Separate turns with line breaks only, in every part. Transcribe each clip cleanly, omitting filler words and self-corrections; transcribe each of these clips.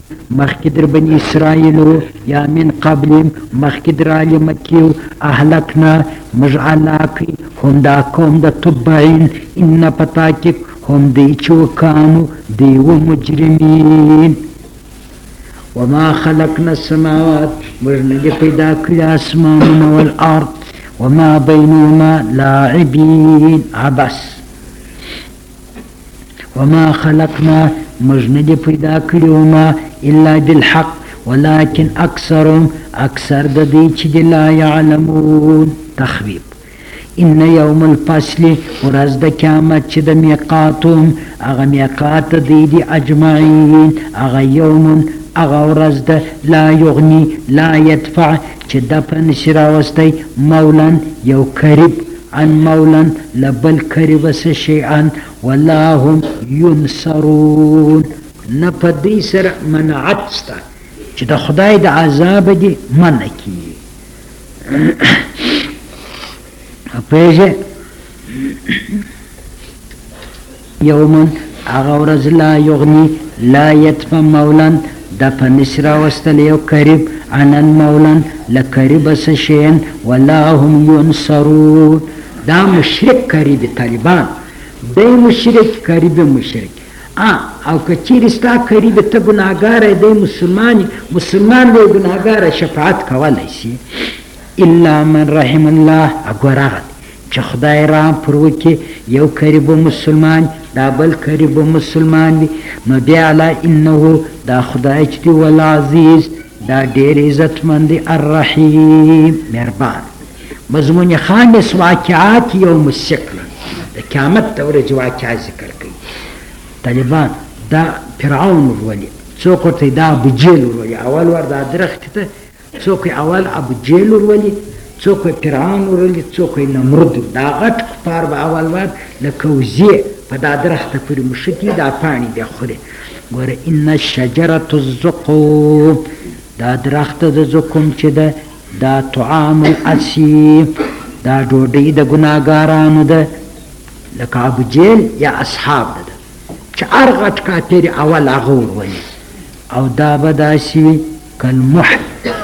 مخکې در بني اسرائیلو یا من قبلهم مخکې در آل مکیو اهلکنا موږ هلاکوي هم دا قوم د تبعین ان په تحقیق هم دی چې وکانو دی و مجرمین وما خلقنا السماوات موږ نه دي پیدا کړي اسمانونه والارض وما بينهما لاعبين عبس وما خلقنا موږ نه دي پیدا کړي وما الا بالحق ولكن اکثرهم اکثر د دې چې لا يعلمون تخویب ان یوم الفصل ورځ د قیامت چې د میقاتهم هغه میقات دی اجمعین هغه یوم هغه ورځ ده لا یغني لا يدفع چې دفع نشي راوستی مولا یو قریب عن مولا لبل قریب څه شیئا ولا هم ینصرون نه په دې سره منعت شته چې د خدای د عذاب دي منع کیږي پوهېږې یوم هغه ورځ لا یغني لا یدفع مولا دفع نشي راوستلی یو قریب عن مولا لقریب څه شیئا ولا هم ینصرون دا مشرک قریب طالبان دی مشرک قریب مشرک او که چیرې ستا قریب ته ګناهګاره دی مسلمان دی ګناهګاره شفاعت کولی شي الا من رحم الله اګور هغه چې خدای رحم پر وکړي یو قریب مسلمان دا بل قریب مسلمان دی نو بیا علا انه دا خدای چې دی والعزیز دا ډېر عزتمند دی الرحیم مهربان مضمون خامس واقعات یوم الثقل د قیامت د ورځې واقعه ذکر کوي طالبان دا فرعون ورولي څوک ورته دا ابوجهل ورولي اول ور دا درخت ته څوک اول ابوجهل ورولي څوک فرعون ورولي څوک نمرود دا غټ کفار به اول ور لکه وزې په دا درخت پورې مښتي دا پاڼې بیا خوري ګوره ان شجرة الزقوم دا درخت د زقوم چې ده دا طعام الاسیم دا ډوډۍ د ګناهګارانو ده لکه ابوجهل یا اصحاب ده چې هر غټ کافر اول هغه ورولي او دا به داسې وي کالمحل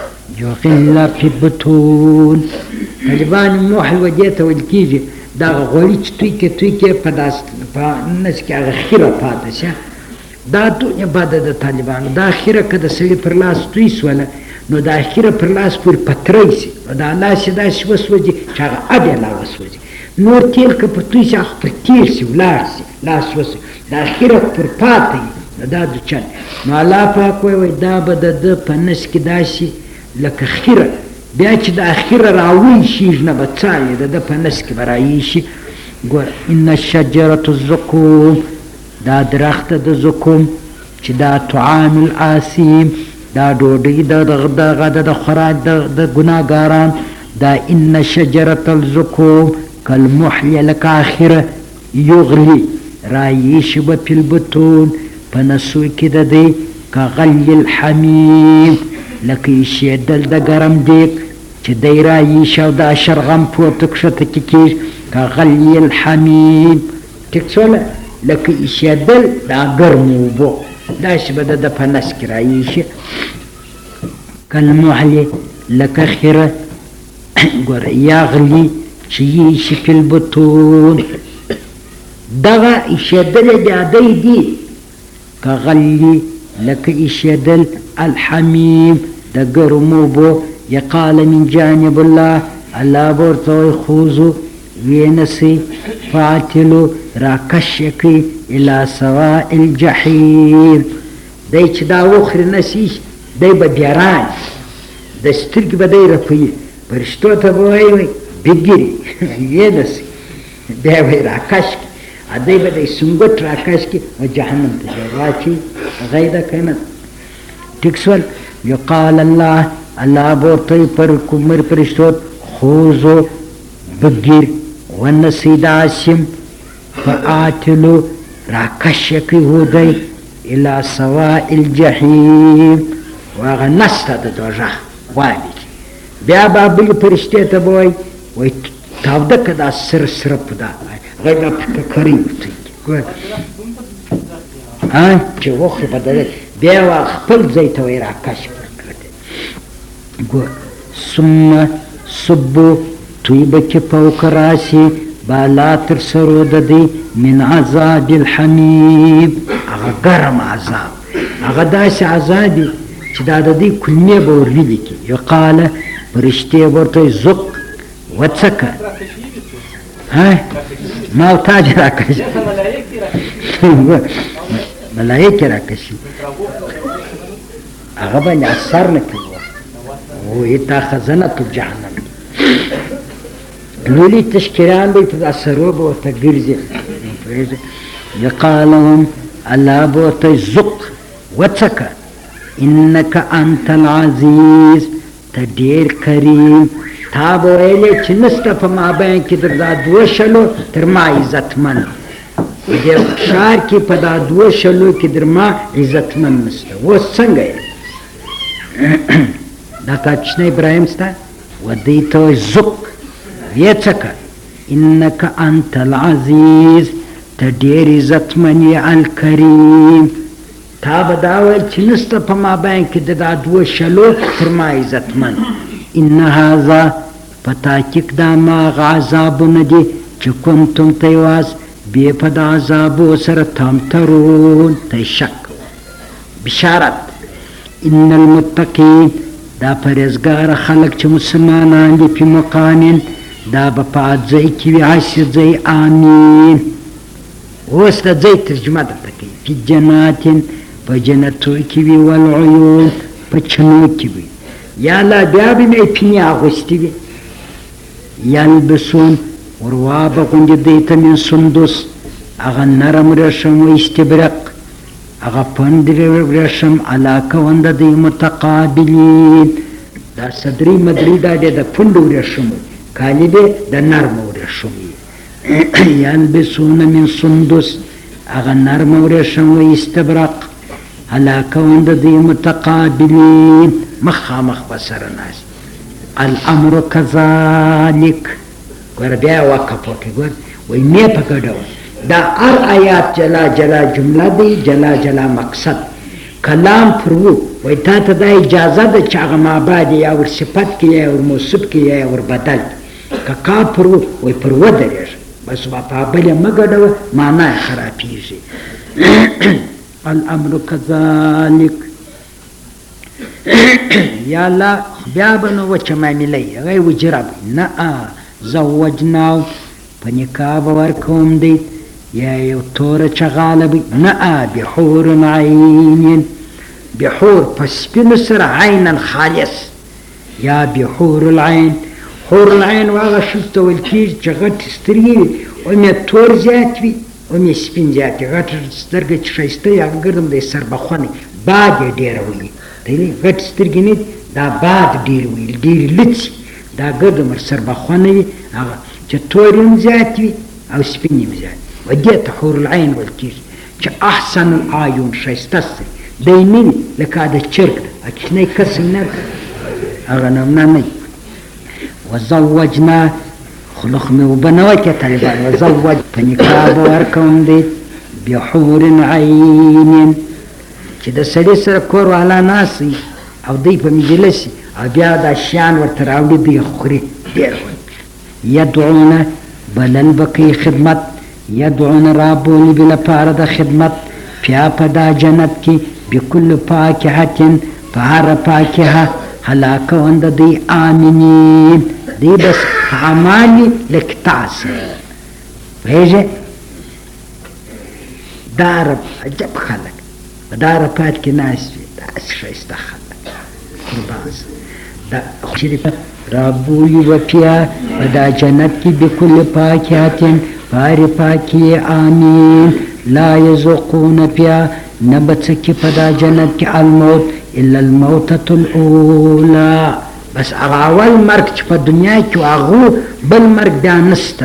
یغل فی البطون طالبان محل وجې ته ویل کېږي دغه غوړي چې توی کې په نس کې هغه خیره پاتې شه دا دنیا بده د طالبانو دا خیره که د سړي پر لاس توی سوله نو دا خیره پر لاس پورې پتری شي نو دا لاس یې داسې وسوځي چې هغه ادې لا وسوځي نور تیل که پر توی شي هغه پر تیر شي ولاړ شي لاس وسوځي دا خیره پر پاته وي دا د چل نو الله پاک وایي دا به د ده په نس کې داسې لکه خیره بیا چې د اخیره راوی شي نه به څالې د ده په نس کې به رایشي ګوره ان شجرة الزقوم دا درخت د زقوم چې دا طعام الاسیم دا ډوډۍ دغه د خوراک د ګناهګاران دا ان شجرة الزقوم کالمحل لکه اخیره یغلی رایشي به فی البطون په نسو کې د دی کغلی الحمیم لکه ایشېدل د ګرم دیګ چې دی رایشي او دا شرغم پورته کښته کې کېږي کغلی الحمیم ټیک شوله لکه ایشېدل دا ګرمو اوبو داسې به د ده په نس کې رایشي کالمحل لکه خیره ګوره یغلی چې یشي فی البطون دغه ایشېدلې د دی کغلی لکه ایشېدل الحمیم د ګرمو اوبو یقال من جانب الله الله به ورته وایي خوذو وینسئ فاعتلو راکش کړئ الی سواء الجحیم دی چې دا وخوري نسي دی به بیا راني د سترګې به دی رپوي فرشتو ته به وایي بګیري وینسئ بیا به یې راکش کړي دی به دی سنګوټ راکش کړي او جهنم ته به واچوي هغه یې ده که نه ټیک شول یقال الله الله به ورته وایي پر کومر فرشتو خوذو بګیر ونسئ داسم فآتلو راکش کړي هودی الی سواء الجحیم و هغه نسته د دوژخ غواړي بیا به بلې فرشتې ته به وایي تاوده که دا سره سره په دا هغه به په ککرۍ ورته چې وخوري په دغه بیا یې خپل ځای ته وایي راکش ګور ثم صبو توی به چې فوق راسي بالا تر سرو د دې من عذاب الحمیب هغه ګرم عذاب هغه داسې عذاب دی چې دا د دې کلمې به ورلیدي کړي یقال فرشتې ورته ذق وڅکه ما او تا دې راکشي ملایکې راکشي هغه باندې اثر نه کوي وایي تا خزنة جهنم لولي تشکیران به په اثرو به ورته ګرځي یقال لهم الله به ورته ذق وڅکه انک انت العزیز ته ډېر کریم تا به ویلې چې نسته په مابین کې در دا دوه شلو تر ما عزتمن په دې ښار کې په دا دوه شلو کې در ما عزتمن نسته اوس څنګه یې دا تا کوچنی ابراهیم سته و دې ته وایي ذق ویې څکه انک انت العزیز ته ډېر عزتمن یې الکریم تا به دا ویل چې نسته په مابین کې د دا دوه شلو تر ما عزتمن ان هذا په تحقیق دا ما هغه عذابونه دي چې کنتم ته یواز بې په د عذابو سره تمترون ته شک بشارت ان المتقین دا پرهیزګاره خلک چې مسلمانان دي په مقامین دا به په ځای کې وي عاشر ځای آمین اوس د ځای ترجمه درته کوي فی جناتین په جنتو کې وي والعیون په چنو کې وي یا لا بیا به مې پینې اغوستې وي یلبسون وروا به غوندې دوی ته من سندس هغه نرم ریشم و استبرق هغه پند ریشم علاقه ونده دوی متقابلین دا صدری مدری دا دی د پندو ریشم کالی دی د نرمو ریشم یلبسون من سندس هغه نرم ریشم و استبرق علاقه ونده دوی متقابلین مخامخ بسره ناست الامر کذالک ګوره بیا وقف وکړي ګوره وایي مې په ګډه دا هر آیات جلا جلا جمله دی جلا جلا مقصد کلام پر و وایي تا ته دا اجازه ده چې هغه مابعد یا ور صفت کې یا ور موصوف کې یا ور بدل که کا پر و وایي پر ودرېږه بس په بلې مه ګډوه معنا یې خرابېږي الامر کذالک یا الله بیا به نو وچه معاملې هغه یې وجرب نه زوجناو په نکاح به ورکوم دی یا یو توره چغاله به نه بحور عین بحور په سپینو سره عین خالص یا بحور العین حور العین هغه ښځو ته ویل کېږي چې غټې سترګې وي ومې تور زیات وي ومې سپین زیات وي غټه سترګه چې ښایسته وي هغه ګردم دی سربخونی باد یې ډېره وي غټې سترګې نه دي دا باد ډېر وي ډېرې لڅې دا ګرد عمر سربخونه وي هغه چې تور هم زیات وي او سپین هم زیات و دې ته حور العین ویل کېږي چې احسن العیون ښایسته سترګې دی نه وي لکه د چرګ ده کوچنی قسم نه ده هغه نمونه نه وي وزوجنا خلق مې اوبه نه وکړې طالبان وزوج په نکاح به ورکوم دی بحور عین چې د سړي سره کور والا ناست وي او دوی په مجلس او بیا دا شیان ورته راوړي دوی خوري ډېر یدعونه بلل به کوي خدمت یدعونه رابولي به لپاره د خدمت بیا په دا جنت کې بکل فاکهة په هره فاکهه هلاکونده دوی آمنین دوی بس اعمال لکه تاسو پوهېږې دا رب عجب خلک په دا رپات کې ناست وي داسې ښایسته خلک قربان دا شریفه رابوی و پیا و دا جنت کی بکل پاکیاتن پاری پاکی آمین لا یزقون پیا نبتسکی پا دا جنت کی الموت الا الموتة الاولا بس اول مرگ چی پا دنیا کی اغو بل مرگ دا نستا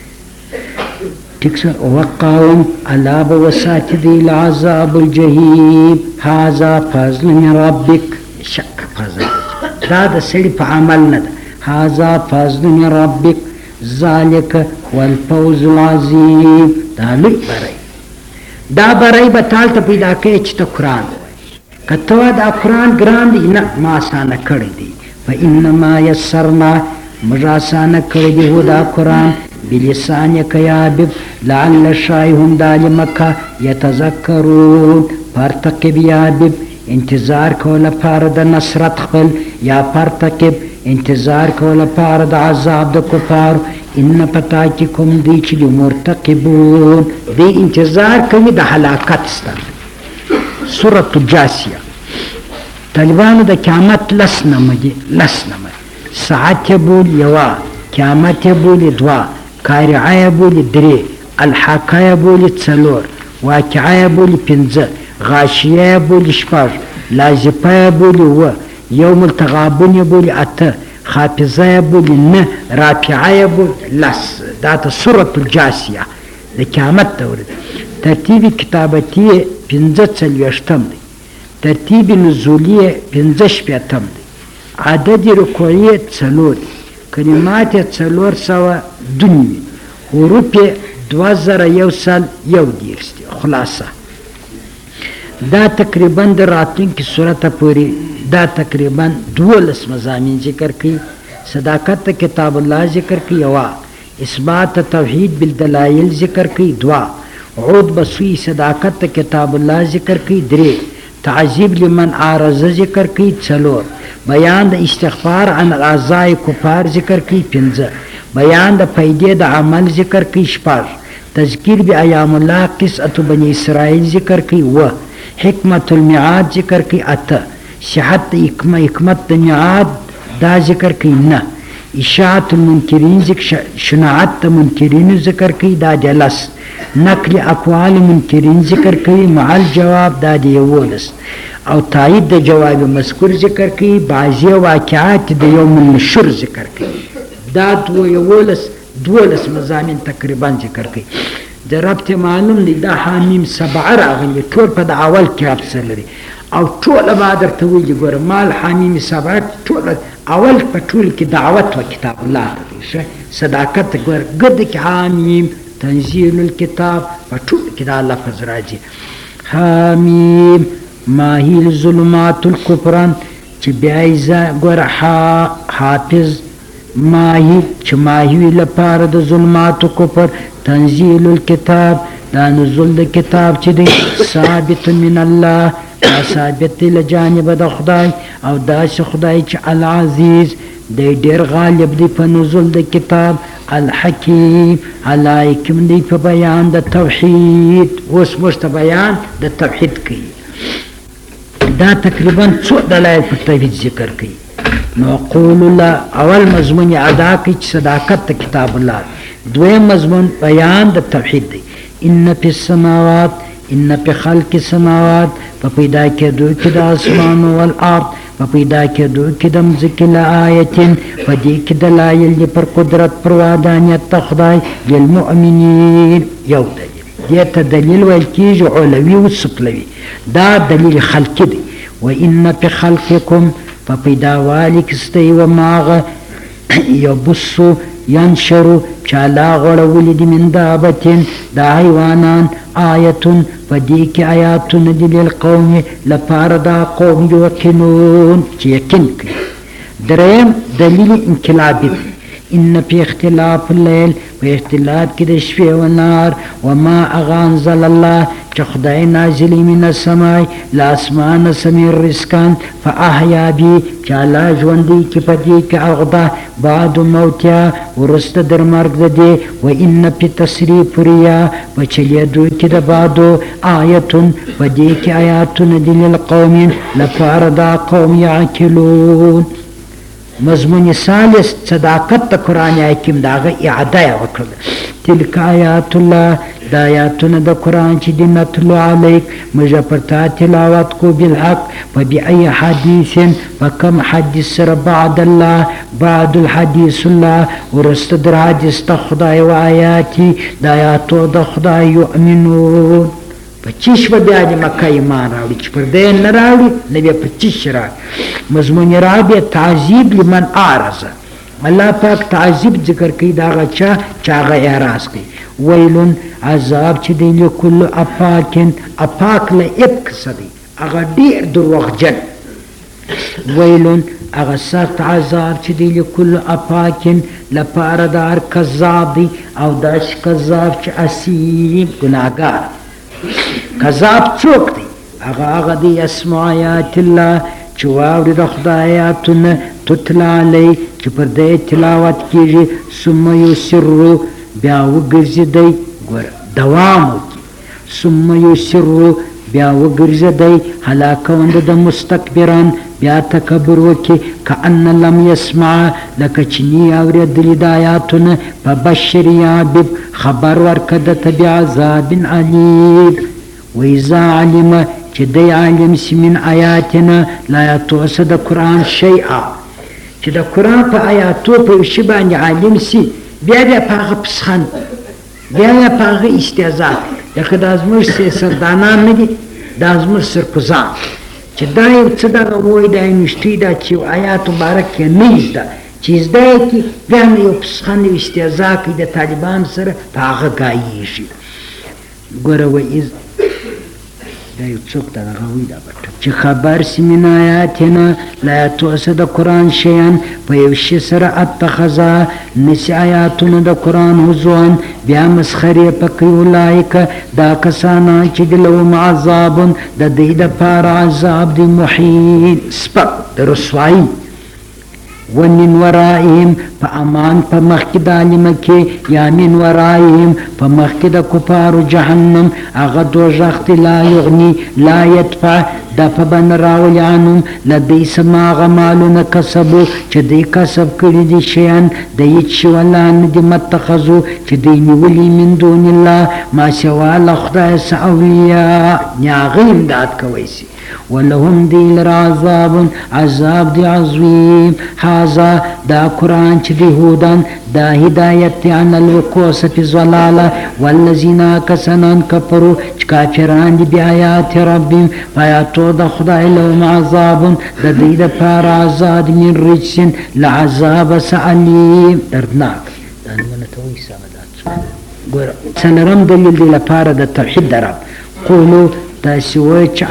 تکسر وقاهم علاب وسات دی العذاب الجهیب هذا فضل من ربک شک فضل دا د سړي په عمل نه ده هذا فضل من ربک ذلک والفوز العظیم دا لوی بری دا برای به تال ته پیدا کوي چې ته قرآن ووایي که ته دا قرآن ګران دی نه ما اسانه کړی دی فانما یسرنا موږ اسانه کړی دی هو دا قرآن بلسانک یا حبیب لعل شایهم دالمکه یتذکرون پرتقب یا حبیب انتظار کو لپاره د نصرت خپل یا پرتقب انتظار کو لپاره د عذاب د کفار ان پتا کی کوم دی چې مرتقبون دی انتظار کوي د هلاکت ستاسو سورۃ الجاسیه طالبانو د قیامت لسنمه ساعت بول یوا قیامت بول دوا قارعه بول درې الحاقه بول څلور واقعه بول پنځه غاشیه بول شپږ لازفه بول اووه یوم التغابن بول اته خافضه بول نه رافعه بول لس دا ته سورۃ الجاسیه د قیامت ته ورته ترتیب کتابتی 45 دی ترتیب نزولی 45 دی عدد رکوعی 4 کلمات 402 حروف 2101 خلاصه دا تقریبا د راتلونکي سورته پورې دا تقریبا 12 مضامین ذکر کړي صداقت کتاب الله ذکر کړي یوا اثبات توحید بالدلائل ذکر کړي دوا عود بسوی صداقت کتاب الله ذکر کړي درې تعذیب لمن عارض ذکر کړي څلور بیان د استغفار عن اعضاء کفار ذکر کړي پنځه بیان د فائدې د عمل ذکر کړي شپږ تذکیر بایام الله قصه بنی اسرائیل ذکر کړي و حکمت المعاد ذکر کړي اته صحت حکمت د میعاد دا ذکر کړي نه اشاعت المنکرین شناعت منکرین ذکر کړي دا دلس نقل اقوال منکرین ذکر کړي مع الجواب دا دی ولس او تایید د جواب مذکور ذکر کړي بعضی واقعات د یوم النشر ذکر کړي دا دولس مضامین تقریبا ذکر کړي د ربط معلوم دی دا حامیم 7 راغلي ټول په د اول کې ربط لري او ټول ما درته ویلي ګوره مال حامیم 7 ټول اول په ټول کې دعوت و کتاب الله ته صداقت ګوره ګد کې حامیم تنزیل الكتاب په ټول کې دا لفظ راځي حامیم ماهی الظلمات الکفران چې بیا یې ګوره حافظ ماهی چې ماهی لپاره د ظلمات کفر تنزیل الكتاب دا نزول د کتاب چې دی ثابت من الله دا ثابت دی لجانب د خدای او داسې خدای چې العزیز دی ډیر غالب دی په نزول د کتاب الحکیم حکیم دی په بیان د توحید اوس موږ ته بیان د توحید کوي دا تقریبا څو دلایل په توحید ذکر کوي نو قول الله اول مضمون ادا کوي چې صداقت کتاب الله دویم مضمون بیان د توحید دی ان فی السماوات ان فی خلق السماوات په پیدا کېدو کې د اسمان او الارض په پیدا کېدو کې د مځکې لآیت په دې کې دلایل پر قدرت پر وحدانیت د خدای للمؤمنین یو دلیل دې ته دلیل ویل کېږي علوي او سفلوي دا دلیل خلقي دی و ان فی خلقکم په پیداوالي کې ستاسو وماغه یبصو ینشرو چالا غړولې دي من دابتن دا حیوانان آیتون په دې کې آیاتونه دي للقوم لپاره دا قوم یوقنون چې یقین کوي دریم دلیل انقلابي ان فی اختلاف اللیل په اختلاف کې د شپې او نهار وما انزل الله چې خدای نازلې من السماء له اسمانه سمې رزقان فاحیا به چې الله ژوندي کې په دې کې هغه بعد موتیا وروسته در مرګ د دې و ان فی تصریف الریا په چلیدو کې د بادو آیتون په دې کې آیاتونه دي للقوم لپاره دا قوم یعقلون مضمون ثالث صداقت د قرآن حکیم داغه اعاده وکړه تلک آیات الله دا آیاتونه د قرآن چې دي نتلو علیک موږ پر تا تلاوت کو بالحق فبأي حدیث فکم حدیث سره بعد الله بعد الحدیث الله ورسته در حدیث د خدای و آیاتی د آیاتو د خدای یؤمنون په چیش به بیا د مکه ایمان راوړي چې پر دې نه راوړي نه بیا په چیش راوړي مضمون رابع تعذیب لمن اعرض الله پاک تعذیب ذکر کوي دا هغه چا چې هغه اعراض کوي ویلون عذاب چې دی لکل افاکن افاک لعب کسدی اغا دیر دروغجن ویلون اغا سخت عذاب چې دی لکل افاکن لپاره د هر کذاب دی او داسې کذاب چې اسیم ګناهګار کذاب څوک دی هغه دی اسمع آیات الله چې واوري د خدای آیاتونه تتلا علی چې پر دې تلاوت کیږي ثم یسر بیا وګرځي دی دوام وکړي ثم یسر بیا وګرځي دی هلاکوند د مستکبران بیا تکبر وکړي کأن لم یسمع لکه چې نی اورېدلي د آیاتونه فبشر یعبد خبر ورکړه دته بعذاب علیم وإذا علم چې دی عالم سی من آیاتنا لا یتوسه د قرآن شیئا چې د قرآن په آیاتو په یو شي باندې عالم سی بیا په هغه پسخند بیا په هغه استهزاء لکه دا زموږ سیاستدانان نه دي دا زموږ سرکوزان چې دا یو څه دغه وایي دا یونیورسټي ده چې یو آیات مبارک یې نه زده چې زده یې کړي بیا نه یو پسخند یو استهزاء کوي د طالبان سره په هغه ګایېږي ګوره وایي دا یو څوک د هغه وایي دا بټه چې خبر سي من آیاتنا لا یتوسه د قرآن شیان په یو شي سره اتخذه نسي آیاتونه د قرآن هزوان بیا مسخرې پکې اولایکه دا کسانان چې د لهم عذاب د دوی دپاره عذاب دی محین سپک د رسوایي ومن ورائهم په امان په مخکې د عالمه کې یا من ورائهم په مخکې د کفارو جهنم هغه دوزخ دی لا یغني لا یدفع دفع به نه راولي عنهم له دوی څه هغه مالونه کسبو چې دوی کسب کړي دي شیان د هېڅ شي والله نه دي متخذو چې دوی نیولي من دون الله ما سوا له خدای څه اولیا نه هغه امداد کوی سي ولهم دی لرا عذاب دی عظیم هذا دا قرآن چې دی هودن دا هدایت عن الوقوس فی ضلاله والذین کسنان کفروا چې کافران دي بآیات ربهم آیاتو د خدای لهم عذاب د دوی دپاره عذاب من رجس لعذاب علیم دردناک دا نومونه ته وایي ګوره څلورم دلیل دی لپاره د توحید د رب قولو تاسې وایئ چې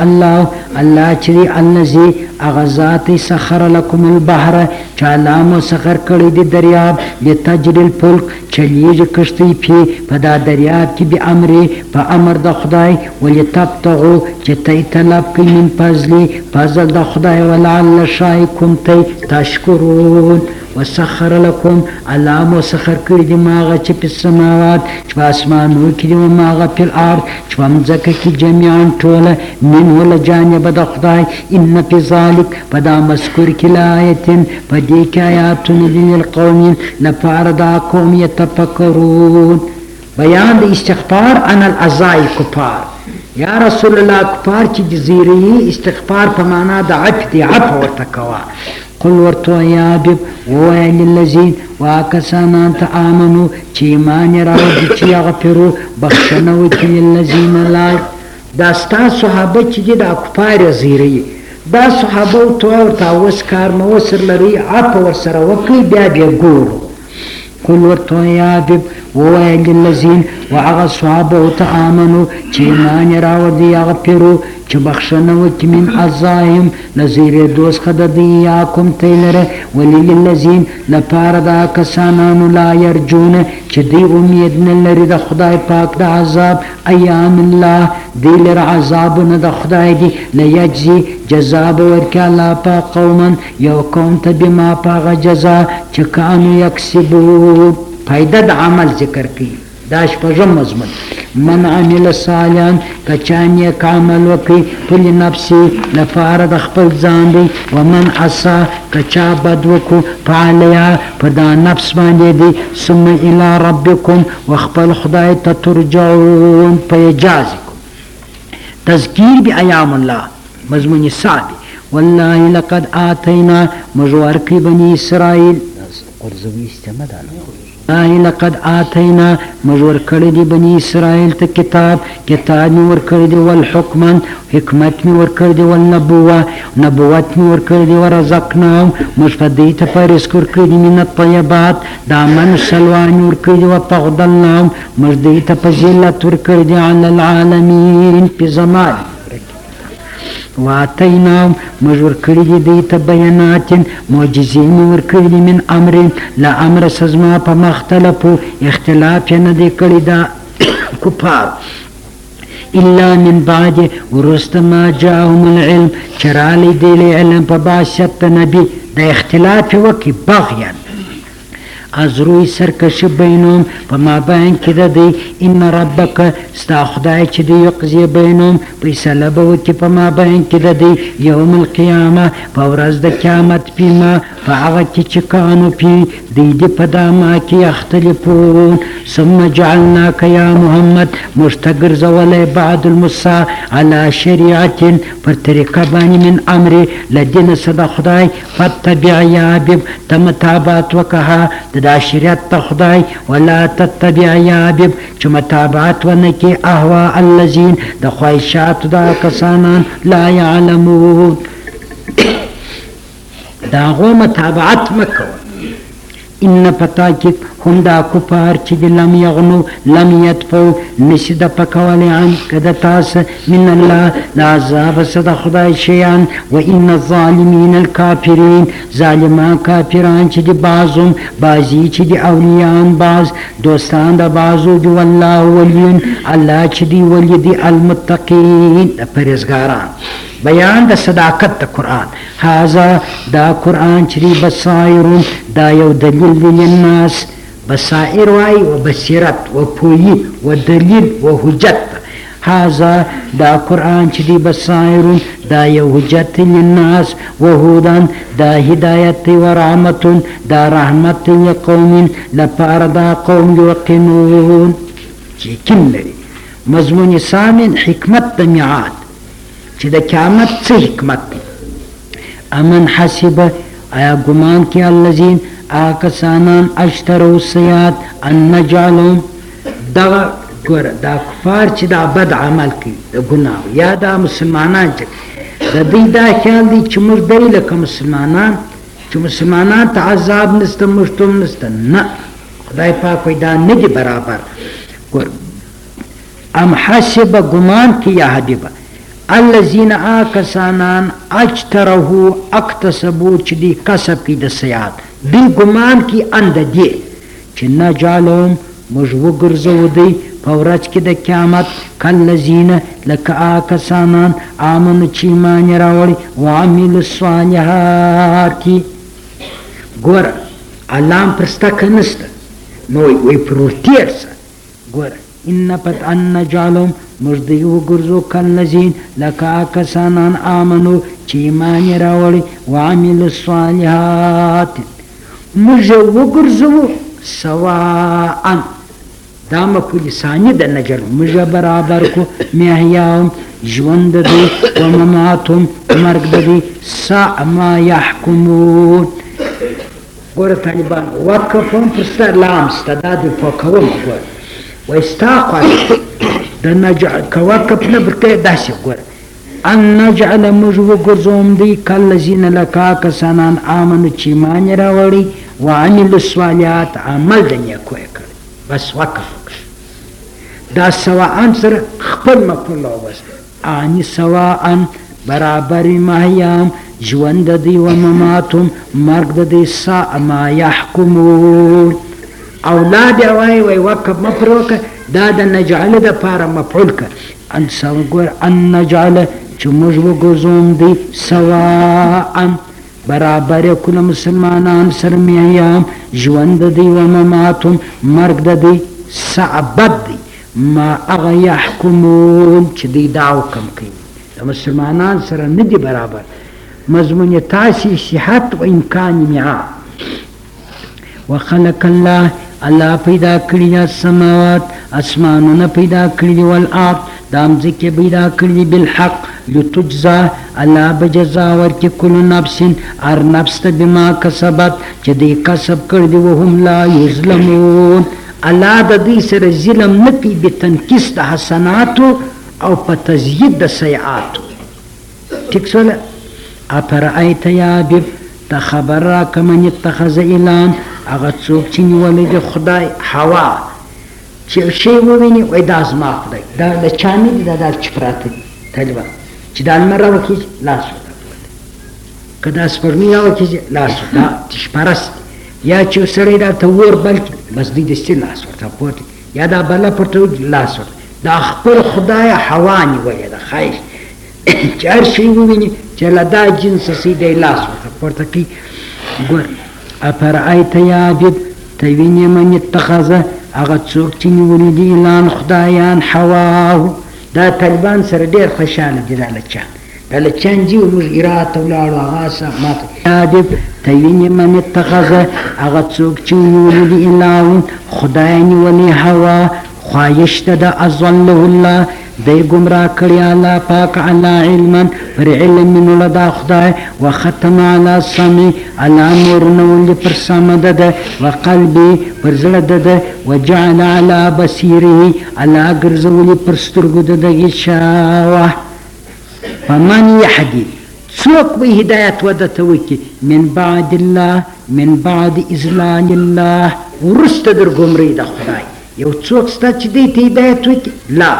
الله چې دی الذي هغه ذات سخر لکم البحر چې الله مو سخر کړی دی دریاب لتجري الفلک چلیږي کښتۍ پې په دا دریاب کې بامرې په امر د خدای ولتبتغوا چې تی طلب کوي من فضل د خدای ولعل شایکم تی تشکرون وسخر لكم الله مو سخر کړی دی ماغه چې په سماوات چې په اسمانو کې دی ماغه په الارض چې په مځکه کې جميعا ټوله منه له جانب د خدای ان فی ذلک په دا مذکور کې لایتن په دې کې آیاتونه دي للقوم لپاره دا قوم یتفکرون بیان د استغفار عن الاعضاء کفار یا رسول الله کفار چې جزیره استغفار په معنا د عفو دی عفو ورته کوه قل ورته یا حبیب ووایه للذین واکسانان ته آمنو چې ایمان یې راوړي چې یغفرو بخښنه وکړي للذین لا دا ستا صحابه چې دي دا کفار زیره دا صحابه ورته اوس کار مه ورسره لرئ عفو ورسره وکړئ بیا ګورو قل ورته یا حبیب ووایه للذین وهغه صحابه ته آمنو چې ایمان یې راوړي یغفرو چې بخښنه وکړي من اعضائهم له زیرېدو څخه د دوی یا کوم تی لره وللذین لپاره دا کسانانو لا یرجون چې دوی امید نه لري د خدای پاک د عذاب ایام الله دوی لره عذابونه د خدای دي لیجزي جزا به ورکړي الله پاک قوما یو قوم ته بما په هغه جزا چې کانو یکسبون فایده د عمل ذکر کوي دا شپږم مضمون من عمل صالحا کچا نیک عمل وکړي فلنفسه لپاره د خپل ځان دی ومن عصا کچا بد وکړو فعليها په دا نفس باندې دی ثم الى ربکم وخپل خدای ته ترجعون په اجازه تذکیر بایام الله مضمون ثابت والله لقد آتینا مجوار کی بنی اسرائیل قرضوی استمدانو لقد آتینا مجور کړی دی بنی اسرائیل ته کتاب می ور کړی دی والحکما حکمت می ور کړی دی نبوت می ور کړی دی ورزقناهم مشفدی ته پرس کړ کړی دی من الطیبات دا من سلوان ور کړی دی وفضلناهم مجدی ته فضیلت ور کړی دی علی العالمین په زمان واتیناهم مجور کړی دی دیت بیانات معجزین ور کړی دی من امر لا امر سزما په مختلفو اختلاف نه دی کړی دا کفار الا من بعد ورست ما جاءهم العلم چرالی دی علم په باشت نبی د اختلاف وکي بغیان از روی سرکش بینهم په مابین کې د دی ان ربک ستا خدای چې دی یقضي بینهم فیصله به وکړي په مابین کې د دی یوم القیامه په ورځ د قیامت پیما په هغه کې چې کانو پی دی په داما کې یختلفون ثم جعلناک یا محمد مشتګرځولی بعد المسا علی شریعت پر طریقه باندې من امر لدین صد خدای فتبع یا حبیب ته متابعت وکړه دا شریعت ته خدای ولا تتبع یا حبیب چې متابعت ونه کې اهوا الذین د خواهشات دا کسانان لا یعلمون دا غو متابعت مکوه ان پتاکی هم دا کفار چې لم یغنو لم یدفو نشي د پکولی عن کده تاس من الله د عذاب صد خدای شیان و ان الظالمین الکافرین ظالمان کافران چې دی بازی چې دی اولیان باز دوستان د بازو دی والله ولین الله چې دی ولی دی المتقین د پرهیزګاران بیان د صداقت د قرآن هذا دا قرآن چې دی بصائرون دا یو دلیل دی للناس بصائر وای و بصیرت و پویی و دلیل و حجت هذا دا قرآن چې دی بصائرون دا یو حجت للناس و هدن دا هدایت و رحمت دا رحمت لقوم لپاره دا قوم یوقنون چې یقین لري مضمون ثامن حکمت د میعاد چې د قیامت څه حکمت دی امن حسب آیا ګمان کې الذین آکسانان اشتروا السیئات ان نجعلهم دا ګوره دا کفار چې دا بد عمل کوي د ګناه یا دا مسلمانان چې د دوی دا خیال دی چې موږ دی لکه مسلمانان چې مسلمانان ته عذاب نشته موږ ته هم نشته نه خدای پاک وایي دا نه دي برابر ام حسب ګمان کې یا حبیبه الذین آکسانان اجترهو اکتسبو چې دی کسب کی د سیئات دی ګمان کی اند دی چې نجعلهم موږ وګرځو دی په ورځ کې د قیامت کالذین لکه آکسانان آمنو چې ایمان یې راوړي وعملوا الصالحات ګوره الله هم پر ستا نشته نو وایي پر ورتېر شه ګوره ان پت ان نجعلهم مجدی وګرځو کالذین لکه آکسانان آمنو چې ایمان یې راوړي وعملوا الصالحات موږ وګرځو سواء دا مفعول ثانی د نجر موږ برابر کو محیاهم ژوند دی و مماتهم مرګ دی ساء ما یحکمون ګوره طالبان وقفهم پر ستا لام ستا دا دی پوکوم ګوره وستا خواهی د نجعل کوکب نه برته داسې ګوره ان نجعل موږ وګرځوم دی کالذین لکه کسانان آمنو چې ایمان یې راوړي وعملوا الصالحات عمل د نیکو یې کړی بس وقف وکړه دا سواء سره خپل مفعول راوست اني سواء برابر محیام ژوند دی و مماتهم مرګ د دی ساء ما یحکمون اولاد وای وای وقف مفروکه دا د نجعل د پاره مفعول ک ان سوګور ان نجعل چې موږ وګرځوم دی سواء برابر کله مسلمانان سره میام ژوند دی و مماتهم مرګ د دی صعبت دی ما اغه يحكمون چې دی دا حکم کوي د مسلمانان سره نه دی برابر مضمون تاسي صحت و امکان میعاد وخلق الله الله پیدا کړی السماوات اسمانونه پیدا کړی والارض دا مځکې پیدا کړي بالحق لتجزا الله به جزا ورکړي کل نفس هر نفس ته بما کسبت چې دوی کسب کړي دي وهم لا یظلمون الله د دوی سره ظلم نه کوي بتنقیص د حسناتو او په تزیید د سیئاتو ټیک شوله افرأیت یا حبیب ته خبر راکړه من اتخذ الهًا هغه څوک چې نیولی د خدای هوا چې شی وویني وایي دا زما خدای دا د چا نه دي دا چې پراته دي طالبان چې دا لمر راوخیږي لاس ورته که دا سپرمي راوخیږي لاس دا تشپرست یا چې سړی راته اور بل کړي بس دوی دستي لاس ورته پورته یا دا بله پورته لاس ورته دا خپل خدای هوا نیولې ده خیر چې هر شی وویني چې له دا جنسه سي دی لاس ورته پورته کوي ګور افرأیت یا حبیب ته وینې من اتخذه هغه څوک چې نیولي دي الهًا خدایان هواه دا طالبان سره ډېر خوشحاله دي دا لچان دا لچان جي موږ عراق ته ولاړو هغه ماته حبیب ته وینې من اتخذه هغه څوک چې نیولي دي الهًا خدای نیولي هوا خواهش ته د اضله الله دی گمراه کړی الله پاک علی علما پر علم منو دا خدای وختم علی سمع علی نور نو پر سمد ده وقلبی پر زړه ده وجعل علی بصیره علی ګرځولي پر سترګو ده غشاوه فمن یهدی څوک به هدایت ودته وکي من بعد الله من بعد اذلال الله ورسته در ګمري د خدای یو څوک ستا چې دی ته هدایت وکي لا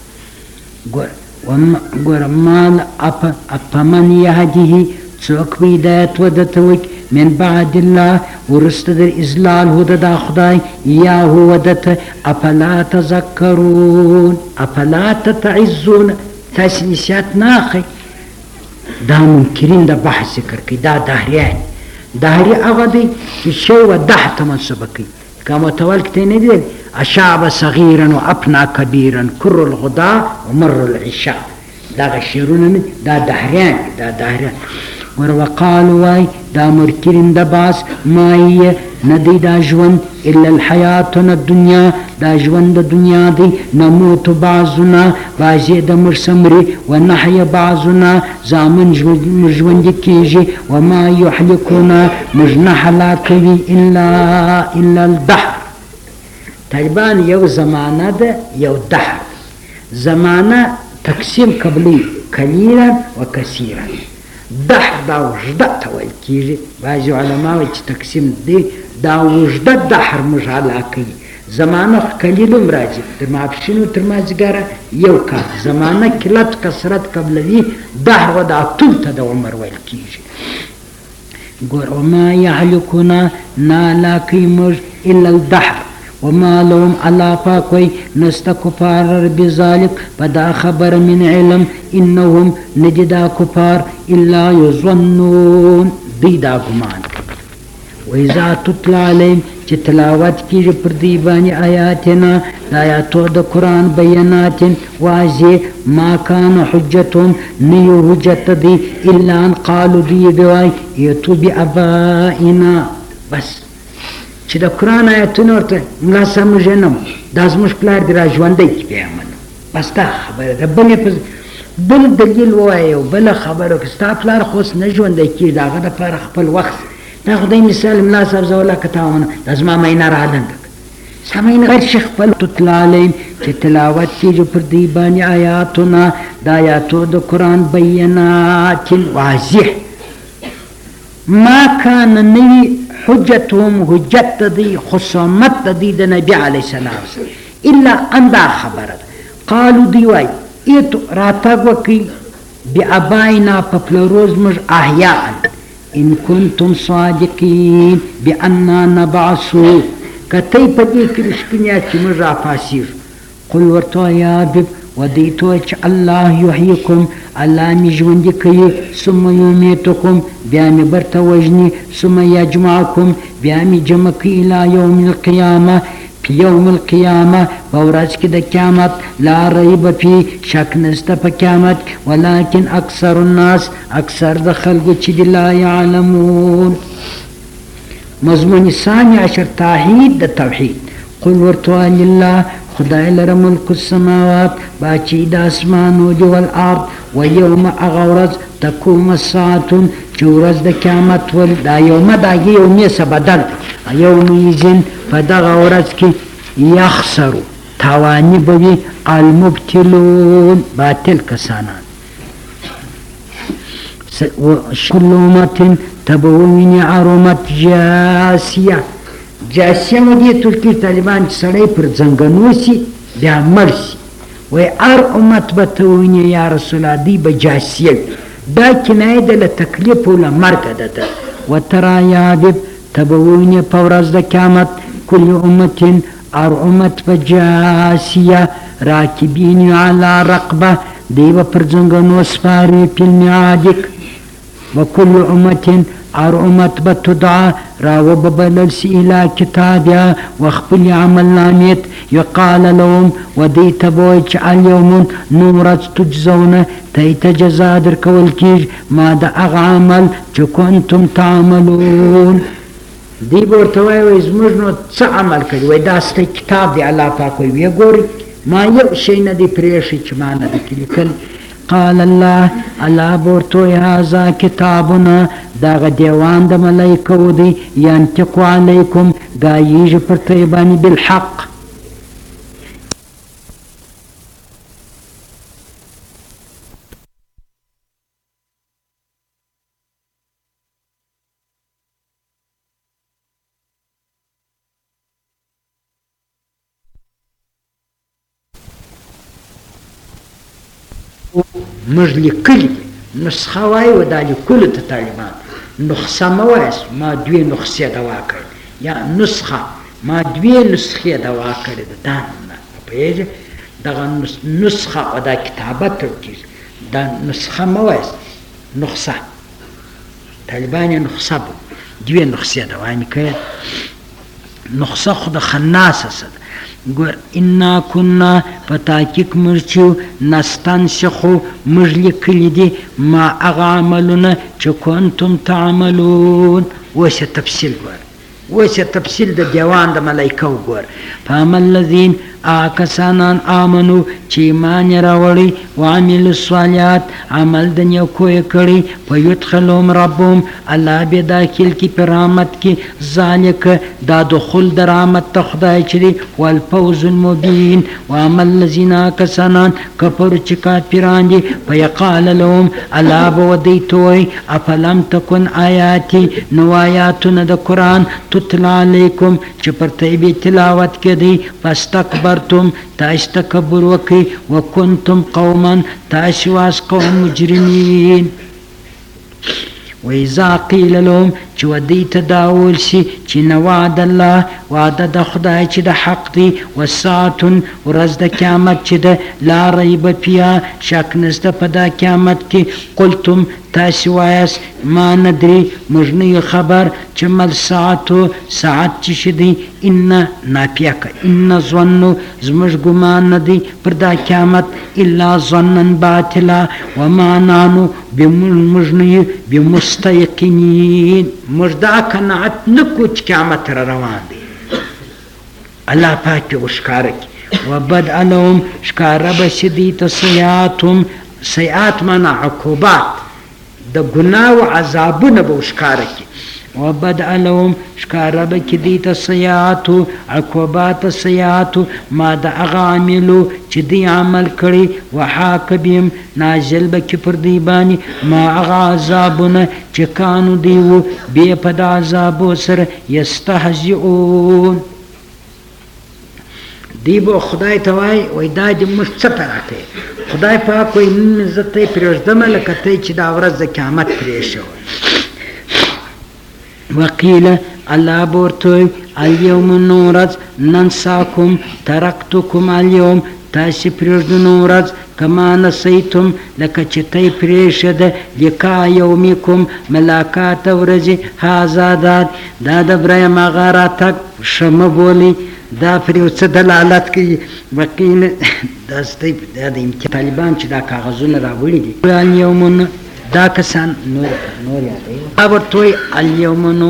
ګور مال اپمن یهدیه څوک به هدایت ودته وکي من بعد الله ورسته در اذلال هده د خدای یا هو ودته افلا تذکرون افلا تتعزون تاسو نشات نه اخی دا منکرین د بحث ذکر کوي دا دهریان دهری هغه دی چې شی و ده ته منسوبه کوي که متول کتی نه دی اشعب صغیرا و ابنا کبیرا کر الغدا و مر العشاء دغه شعرونه نه دا دهریان دا دهریان ور وقالو وای دا منکرین د باس ما یې نه دی دا ژوند الا الحیاتنا الدنیا دا ژوند د دنیا دی نموت بعضنا بعضې د مړ سمري ونحیا بعضنا زامن ژوند کیږي وما یحلکنا موږ نه هلاکوي الا الدهر طالبان یو زمانه ده یو دهر زمانه تقسیم قبلی قلیلا و کثیرا دهر دا وجده ته ویل کیږي بعضې علما وایي چې تقسیم دی دا وجده دهر موږ هلاکوي زمانه قلیل هم راځي تر ماپښین و تر مازدیګره یو کال زمانه کلت کثرت قبلوي دهر و دا ټول ته د عمر ویل کیږي ګور وما یهلکنا نه هلاکوي موږ الا الدهر وما لهم الله پاک وی نسته کفار بذالک په دا خبر من علم انهم ندی دا کفار الا یظنون دی دا ګمان و اذا تتلى علیهم چې تلاوت کیږي پر دی باندې آیاتنا د آیاتو د قرآن بیانات واضح ما کان حجتهم نیو حجت دی الا ان قالوا دی بوای ایتو بآبائنا بس چې د قرآن آیتونه ورته ملا صاحب موږ یې نه دا زموږ پلار دې را ژوندی کړي بیا منو بس دا خبره ده بل دلیل ووایه او بله خبره وکړه ستا پلار خو اوس نه ژوندی کېږي د هغه دپاره خپل وخت دا خدای مثال ملا صاحب زه ولاکه تا ونه دا زما مینه رالنډه ستا مینه غیر شي خپل تتلا علیهم چې تلاوت کېږي پر دوی باندې آیاتونه د آیاتو د قرآن بیانات واضح ما کان نوي حجتهم حجت دی خصومت دی د نبی علیه السلام الا ان دا خبره قالو دی وای ایتو راتګ وکي بآبائنا په پلوروز موږ احیاء ان کنتم صادقین بأننا نبعثو کتی په دې کې رښتینیا چې موږ راپاسیږو قل ورته یا حبیب ودیتو چې الله یحییکم الله می ژوندي کوي ثم یمیتکم بیا می برته وژني ثم یجمعکم بیا می جمع کوي الی یوم القیامه په یوم القیامه په ورځ کې د قیامت لا ریب فی شک نشته په قیامت ولکن اکثر الناس اکثر د خلکو چې لا یعلمون مضمون ثانی عشر توحید د توحید قل ورته لله خدای لره ملک السماوات باچی د اسمانو دی والارض و یوم هغه ورځ تقوم الساعة چې ورځ د قیامت ول دا یومه داږي یومې څه بدل یومئذ په دغه ورځ کې یخسرو تاواني به وي المبتلون باطل کسانان كل أمة تبوين عرمت جاسية جاسية ودي تركي طالبان سړی پر زنګنو سي بیا مړ سي وای هر امت به ته ووینې یا رسول الله دوی به جاسیه دا کنایه ده له تکلیف او له مرګه ده ده وترا یادب ته به ووینې په ورځ د قیامت کل امت هر امت به جاسیه راکبین علی رقبه دی به پر زنګنو سپارې فی المعادک وكل أمة هر امت به تدعى راو ببلل سی الى کتابیا وخپل عمل نامیت یقال لهم ودیت بوی چه اليوم نورت تجزون تیت جزا در کول کیج ما دا اغ عمل چه کنتم تعملون دی بورتوائی وی زمجنو چه عمل کردی وی داستی کتاب دی اللہ پاکوی وی گوری ما یو شی ندی پریشی چه ما ندی کلی کل قال الله بورتوی هذا کتابنا داغ دیوان د ملائکو دی ینتقو علیکم گاییج پر طیبانی بالحق مج لیکلی نسخه وای و دا لیکلو ته طالبان نسخه مه وایست ما دوی نسخې دوا کړې یا نسخه ما دوی نسخې دوا کړې ده دا نه پوهېږې دغه نسخه او دا کتابت کېږي دا نسخه مه وایست نسخه طالبان یې نسخه به دوی نسخې دوا مې کړې نسخه خو د خناسه څه ده ګور انا كنا فتاکیک مرچو نستنسخو موږ لیکلي دي ما هغه عملونه چې کنتم تعملون اوس یې تفصیل ګور اوس یې تفصیل د دیوان د ملایکو ګور فاما الذین کسانان آمنو چې ایمان یې راوړی وعملوا الصالحات عمل د نیکو یې کړی فیدخلهم ربهم الله به داخل کړي په رحمت کې ذالک دا دخول د رحمت ته خدای چې دی والفوز المبین واما الذین کسانان کفروا چې کافران دي فیقال لهم الله به ودیته وایي افلم تکن آیاتي نو آیاتونه د قرآن تتلا علیکم چې پر طیبې تلاوت کېدی فاستکبرتم تاسو تکبر وکړئ وکنتم قوما تاسو واس قوم مجرمین وإذا قیل لهم چې ودی ته دا وویل شي چې نه وعد الله وعده د خدای چې د حق دی والساعة ورځ د قیامت چې ده لا ریب فیها شک نشته په دا قیامت کې قلتم تاسو وایاست ما ندري موږ نه خبر چې مل ساعتو ساعت چې شي دی ان نافیه که ان ظنو زموږ ګمان نه دی پر دا قیامت الا ظنا باطلا وما نحن موږ نه بمستيقنين موږ دا قناعت نه کوو چې قیامت را روان دی الله پاک وښکاره کړي وبدأ لهم ښکاره به شي دوی ته سیئاتهم سیئات معنا عقوبات د ګناه و عذابونه به وښکاره کړي وبدأ لهم ښکاره به کړي دوی ته سیئاتو عقوبات سیئاتو ما د هغه عملو چې دوی عمل کړي وحاک بهم نازل به کړي پر دوی باندې ما هغه عذابونه چې کانو دوی و بې په د عذابو سره یستهزئون دی به خدای ته وایي دا دې موږ څه ته راکوې خدای پاک وایي نن زه ته یې پرېږدمه لکه ته چې دا ورځ د قیامت پرېښوه وقیله الله به ورته وایي اليوم نن ورځ ننساکم ترکتکم اليوم تاسې پرېږدو نن ورځ کما نسیتم لکه چې ته یې پرېښده لقاء یومکم ملاقات ورځې هذا دا د بریم هغه راتګ ښه مه بولئ دا پر یو څه دلالت کوي وقیل دا د امتحان طالبان چې دا کاغذونه راوړي دي الیوم دا کسان نور یادوي ورته وایي الیوم نور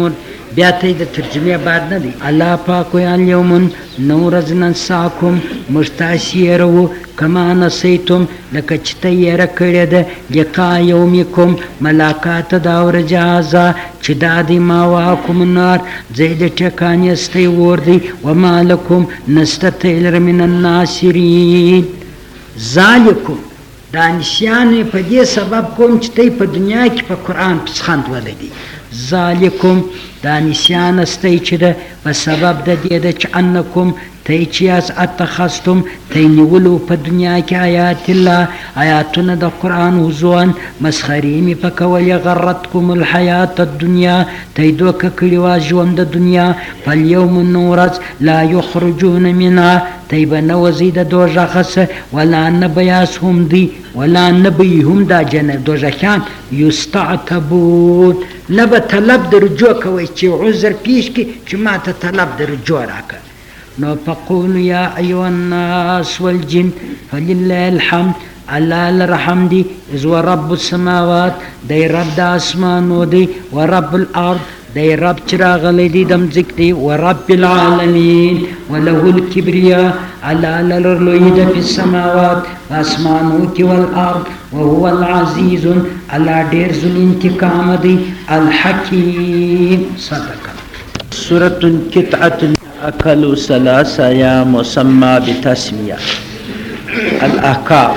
بیا ته د ترجمې بعد نه دی. الله پاک وی الیوم نورز ننساکم موږ تاسې هېروو کما نسیتم لکه چې ته هېره کړې ده لقاء یومکم ملاقات دا ورځې هذا چې دا دی ماواکم النار ځای د ټکانې ستی اور دی وما لکم نسته تیلر من الناصرین. ذالکم دا نسیان په دې سبب کوم چې تی په دنیا کې په قرآن پسخند ولدي. ذالکم دا نسیان استی چې ده په سبب د دې ده چې انکم تی چې یاست اتخذتم تی نیولو په دنیا کې آیات الله آیاتونه د قرآن هزوان مسخرې مې په کولې غرتکم الحیات الدنیا تی دوکه کړې وه ژوند د دنیا فالیوم نن ورځ لا یخرجون منها تی به نه وځي د دوژخه څه ولا نه به یاست هم دی ولا نه به یې هم دا دوژخیان یستعتبون نه به طلب د رجوع کوئ چې عذر پیش کړي چې ما ته طلب د رجوع راکړه. نو فقولوا یا ایها الناس والجن فلله الحمد الله لرحم دی از و رب السماوات دی رب د اسمانو دی و رب الارض دی رب چې راغلی دی د مځکې دی و رب العالمین وله الکبریا الله لرلوی ده په السماوات په اسمانو کې والارض وهو العزیز الله ډېر ذو انتقام دی الحکیم. صدق سورة قطعة اکلوا ثلاثة یا مسمى بتسمیه. الاحکام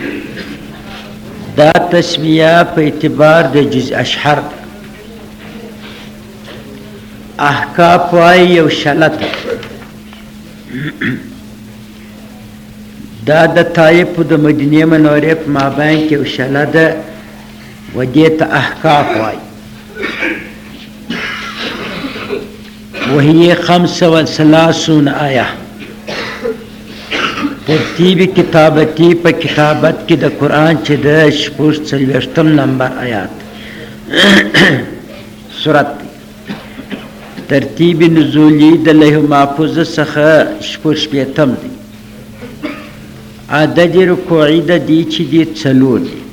دا تسمیه په اعتبار د جزء اشهر ده. احکاف وای یو شلت دا د طایف د مدینه منورې په مابین کې یو شله ده و دې ته احکاف وای. وهي 35 آیه ترتیب کتابتی په کتابت کې د قرآن چې د 46 نمبر آیات سورت ترتیب نزولی د لوح محفوظ څخه 46 دی. عدد رکوعی د دې چې دي 4 دي.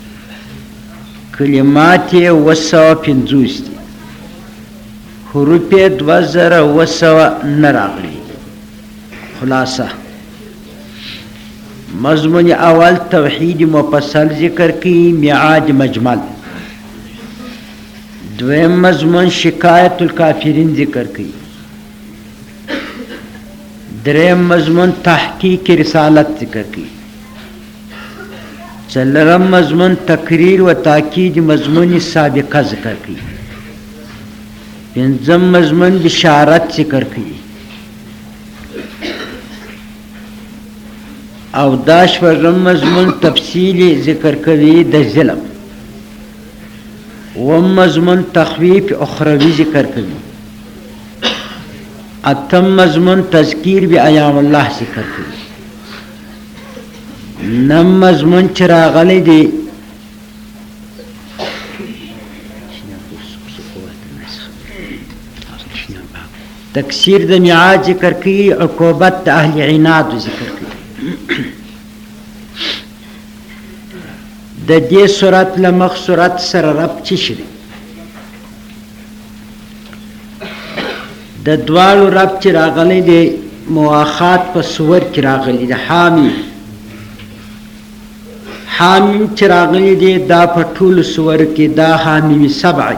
کلمات یې 250 دي. حروف 2200 نه راغلي. خلاصه مضمون اول توحید مفصل ذکر کی میعاد مجمل. دویم مضمون شکایت الکافرین ذکر کی. دریم مضمون تحقیق رسالت ذکر کی. څلورم مضمون تقریر و تاکید مضمون سابقه ذکر کی. پنځم مضمون بشارت ذکر کی. او دا شپږم مضمون تفصیلی ذکر کوي د ظلم. اووم مضمون تخویف اخروی ذکر کوي. اتم مضمون تذکیر بایام الله ذکر کوي. نم مضمون چې راغلی دی تکثیر د میعاد ذکر کوي. عقوبت د اهل عناد ذکر کوي. د دې صورت لمخ صورت سره رب چی شری د دوالو رب چې راغلی دی مواخات په صور کې راغلی دی. حامیم چې راغلی دی دا په ټولو صور کې دا حامیم 7.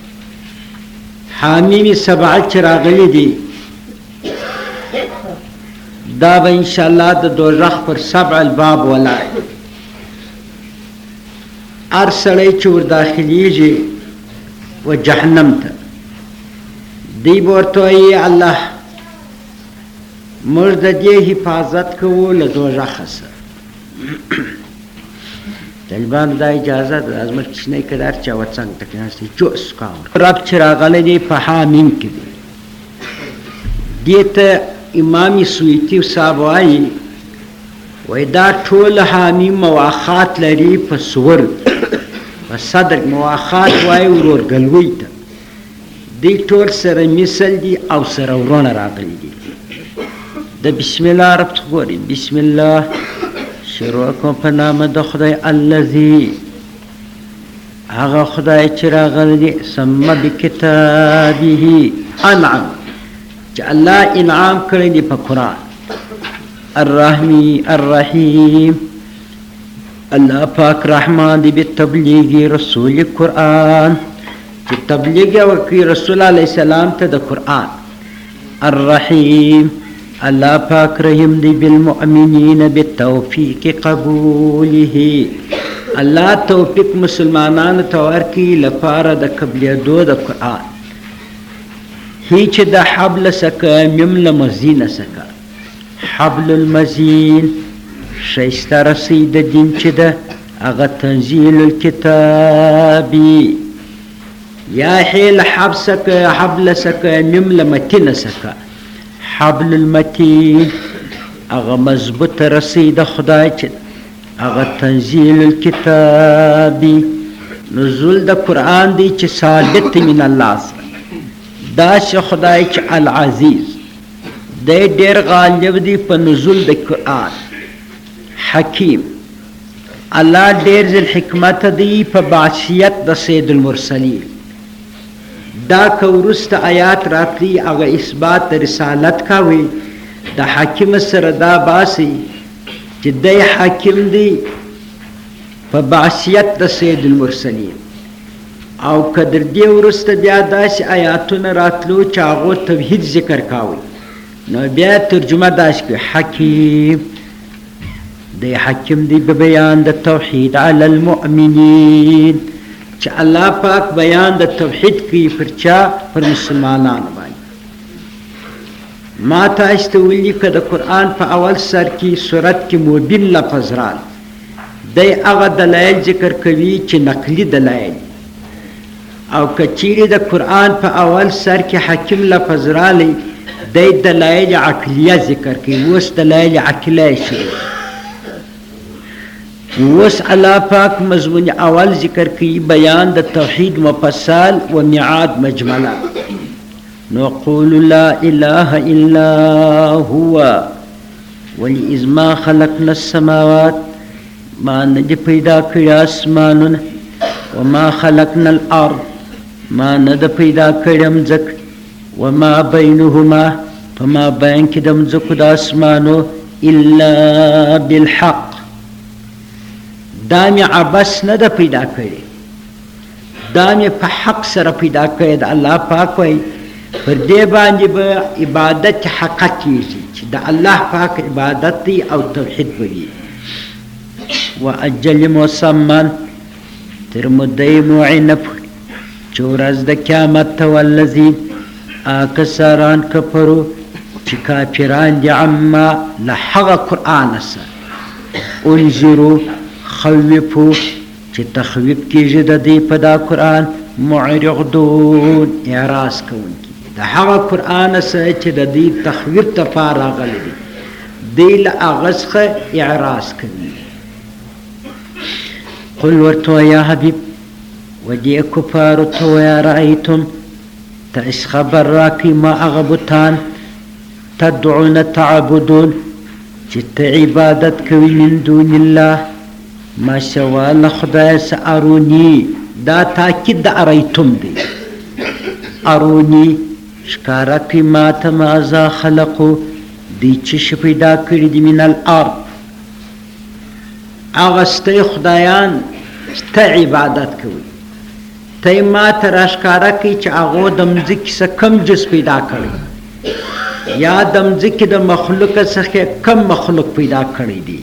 حامیم 7 چې راغلی دی دا به انشاءالله د دوزخ پر 7 الباب ولاړ. هر سړی چې ور داخلیږي و جهنم ته دی به ورته وایي الله موږ د دې حفاظت کوو له دوزخه څخه. طالبانو دا اجازه ده زموږ کوچنی که د هر چا وڅنګ ته کېناستې جوس کاوه. رب چې راغلی دی په حامیم کې دی. دې ته امام سویتی صاحب وایي وای دا ټول حامیم مواخات لري په صور په صدر مواخات وایي ورورګلوۍ ته. دی ټول سره مثل دي او سره ورونه راغلي دي. د بسم الله رب ګورئ. بسم الله شروع کوم په نام د خدای الذي هغه خدای چې راغلی سم بکتابه انعم چې الله انعام کړی دی په قرآن الرحیم الله پاک رحمان دی بتبلیغ رسول قرآن چې تبلیغ وکړي رسول علیه السلام ته د قرآن الرحیم الله پاک رحیم دی بالمؤمنین بالتوفیق قبوله الله توفیق مسلمانانو ته ورکړي لپاره د قبلېدو د قرآن هیچ د حبل سکه میم لمزین سکه حبل المزین شایسته رسی د دین چې ده هغه تنزیل الکتابی یا حیل حبل سکه میم لمتین سکه حبل المتین هغه مضبوط رسی د خدای چې هغه تنزیل الکتابی نزول د قرآن دی چې ثابت من الله سره داسې خدای چې العزیز دی ډېر غالب دی په نزول د قرآن حکیم الله ډېر ذل حکمت دی په بعثیت د سید المرسلین دا که وروسته آیات راتلی هغه اثبات د رسالت کوي د حکیم سره دا باسي چې دی حاکم دی په بعثیت د سید المرسلین او کدر دی وروسته بیا داسې آیاتونه راتلو چې هغو توحید ذکر کوي نو بیا ترجمه داسې کوي حکیم دی حکیم دی به بیان د توحید علی المؤمنین چې الله پاک بیان د توحید کوي پر چا پر مسلمانانو باندې ما تاسو ته ویلي که د قرآن په اول سر کې صورت کې مبین لفظ رال دی هغه دلایل ذکر کوي چې نقلي دلایل او که چیرې د قرآن په اول سر کې حکیم لفظ رالی دی دلایل عقلیه ذکر کوي اوس دلایل عقلیه شروع اوس الله پاک مضمون اول ذکر کوي بیان د توحید مفصل و میعاد مجمله نقول لا اله الا هو ولی اذ ما خلقنا السماوات ما ندی پیدا کړی اسمانونه وما خلقنا الارض ما ند پیدا کړی مځکه وما بینهما فما بین کې د مځکو د اسمانو الا بالحق دا مې عبس نه ده پیدا کړی دا مې په حق سره پیدا کړی د الله پاک وایي پر دې باندې به عبادت حقه کېږي چې د الله پاک عبادت دی او توحید به وي و اجل مسمى تر مدې معینه پورې چې ورځ د قیامت ته والذین کسران کفرو چې کافران دي عما له هغه قرآن سره انذروا خوفو چې تخویف کېږي د دې په دا قرآن معرضون اعراض کوونکي د هغه قرآن سره چې د دې تخویف دپاره راغلی دی دی له هغه څخه اعراض کوي قل ورته یا حبیب و دې کفارو ته وایه رأیتم تاسې خبر راکړئ ما هغه بتان تدعون تعبدون چې ته عبادت کوي من دون الله ما سوا له خدای څه اروني دا تاکید د ارایتم دی اروني ښکاره کړي ما ته ماذا خلقو دی چې شي پیدا کړي دي من الارض هغه ستی خدایان سته عبادت کوي ته یې ما ته راښکاره کړي چې هغو د مځکې څه کم جز پیدا کړی یا د مځکې د مخلوق څخه کم مخلوق پیدا کړی دی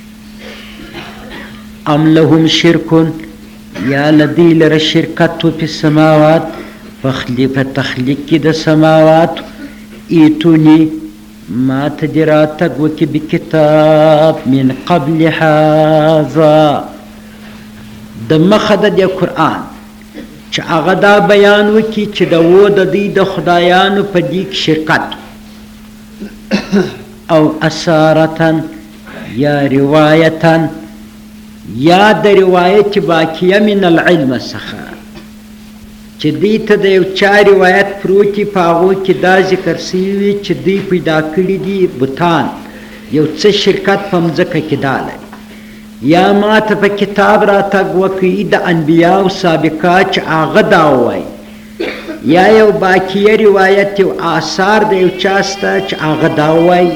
ام لهم شرکون یا لدی لره شرکت په سماوات په تخلیق کې د سماوات ایتونی ما ته دې راتګ وکړي بکتاب من قبل هذا د مخه د دې قرآن چې هغه دا بیان وکړي چې د و د دې د خدایانو په دې کې شرکت او اسارتن یا روایتن یا د روایت باقیه من العلم څخه چې دوی ته د یو چا روایت پروتي په هغو کې دا ذکر سوي چې دوی پیدا کړي دي بتان یو څه شرکت په مځکه کې دا لري یا ما ته په کتاب راتګ وکړي د انبیاو سابقه چې هغه دا ووایي، یا یو باقیه روایت یو آثار د یو چا سته چې هغه دا ووایي.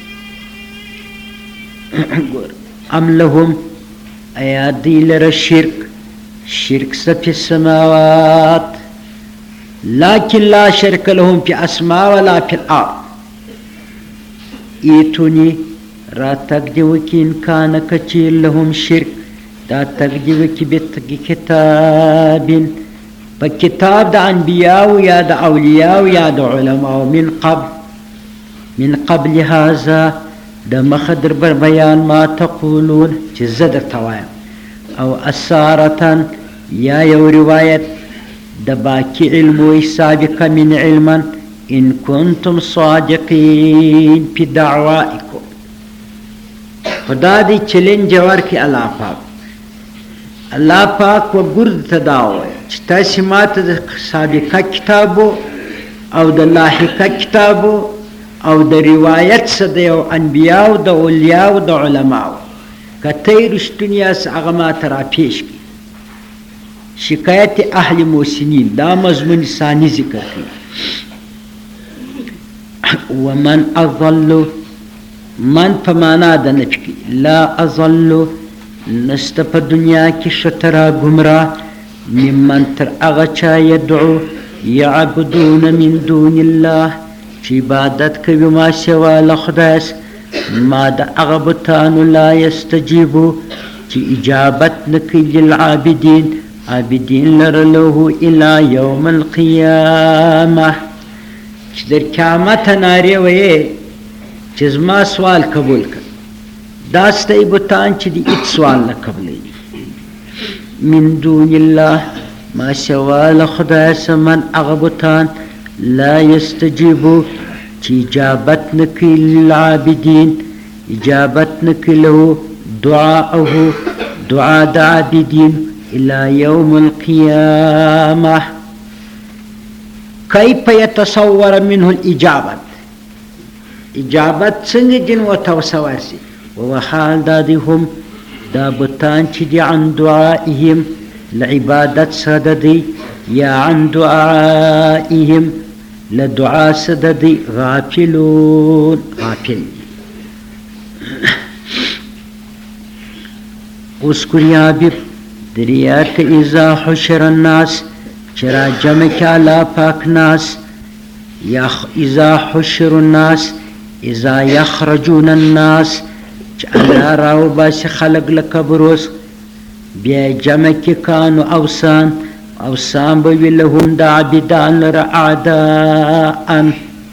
ام لهم ایا دوی لره شرک سته فی السماوات لكن لا شرک لهم فی اسماء ولا فی الارض. ایتونی را تک دی وکی انکان کچیر لهم شرک دا تک دی وکی کتاب پا کتاب دا انبیاء یا دا اولیاء یا دا علماء من قبل هذا دا مخدر بر بیان ما تقولون چه زدر توایم، او اسارتن یا یو روایت دا باقی علموی سابق من علما ان کنتم صادقین پی دعوائکم. خدا دی چلنج ورکی اللہ پاک و گرد تداوی چه تاسی ما تا دا سابقه کتابو او دا لاحقه کتابو او دا روایت سا دا یو انبیاء دا اولیاء دا علماء کتی رشتنیاس اغما ترا پیش کی. شکایت اہل موسنین دا مضمون ثانی ذکر کی. ومن اضلو من پمانا دا نفکی لا اضلو نست پا دنیا کی شترا گمراہ ممن تر اغچا یدعو یعبدون من دون اللہ چی عبادت کبی ما سوا لخداس ما دا اغبتانو لا یستجیبو چی اجابت نکی للعابدین عابدین لرلوه الى یوم القیامة چی در قیامت ناری ویے چی زما سوال قبول کر داستی بطان چی دی ایت سوال نقبلی من دون اللہ ما سوال خدا سمن اغبطان لا يستجيبو چی اجابت نکی للعابدین اجابت نکی له دعاءه دعا دا عابدین الى یوم القیامة. کیف یتصور منه الاجابت اجابت سنگ جن و توسور سی وحال دادی هم دا بطان چی دی عن دعائهم لعبادت صددی یا عن دعائهم لدعا صددی غافلون غافل. اذکر یا بب دریات اذا حشر الناس چرا جمع کالا پاک ناس یا اذا حشر الناس اذا یخرجون الناس چالا راو باسی خلق لکبروس بیا جمع کی کانو اوسان بوی لهم دا عبدان لرا اعداء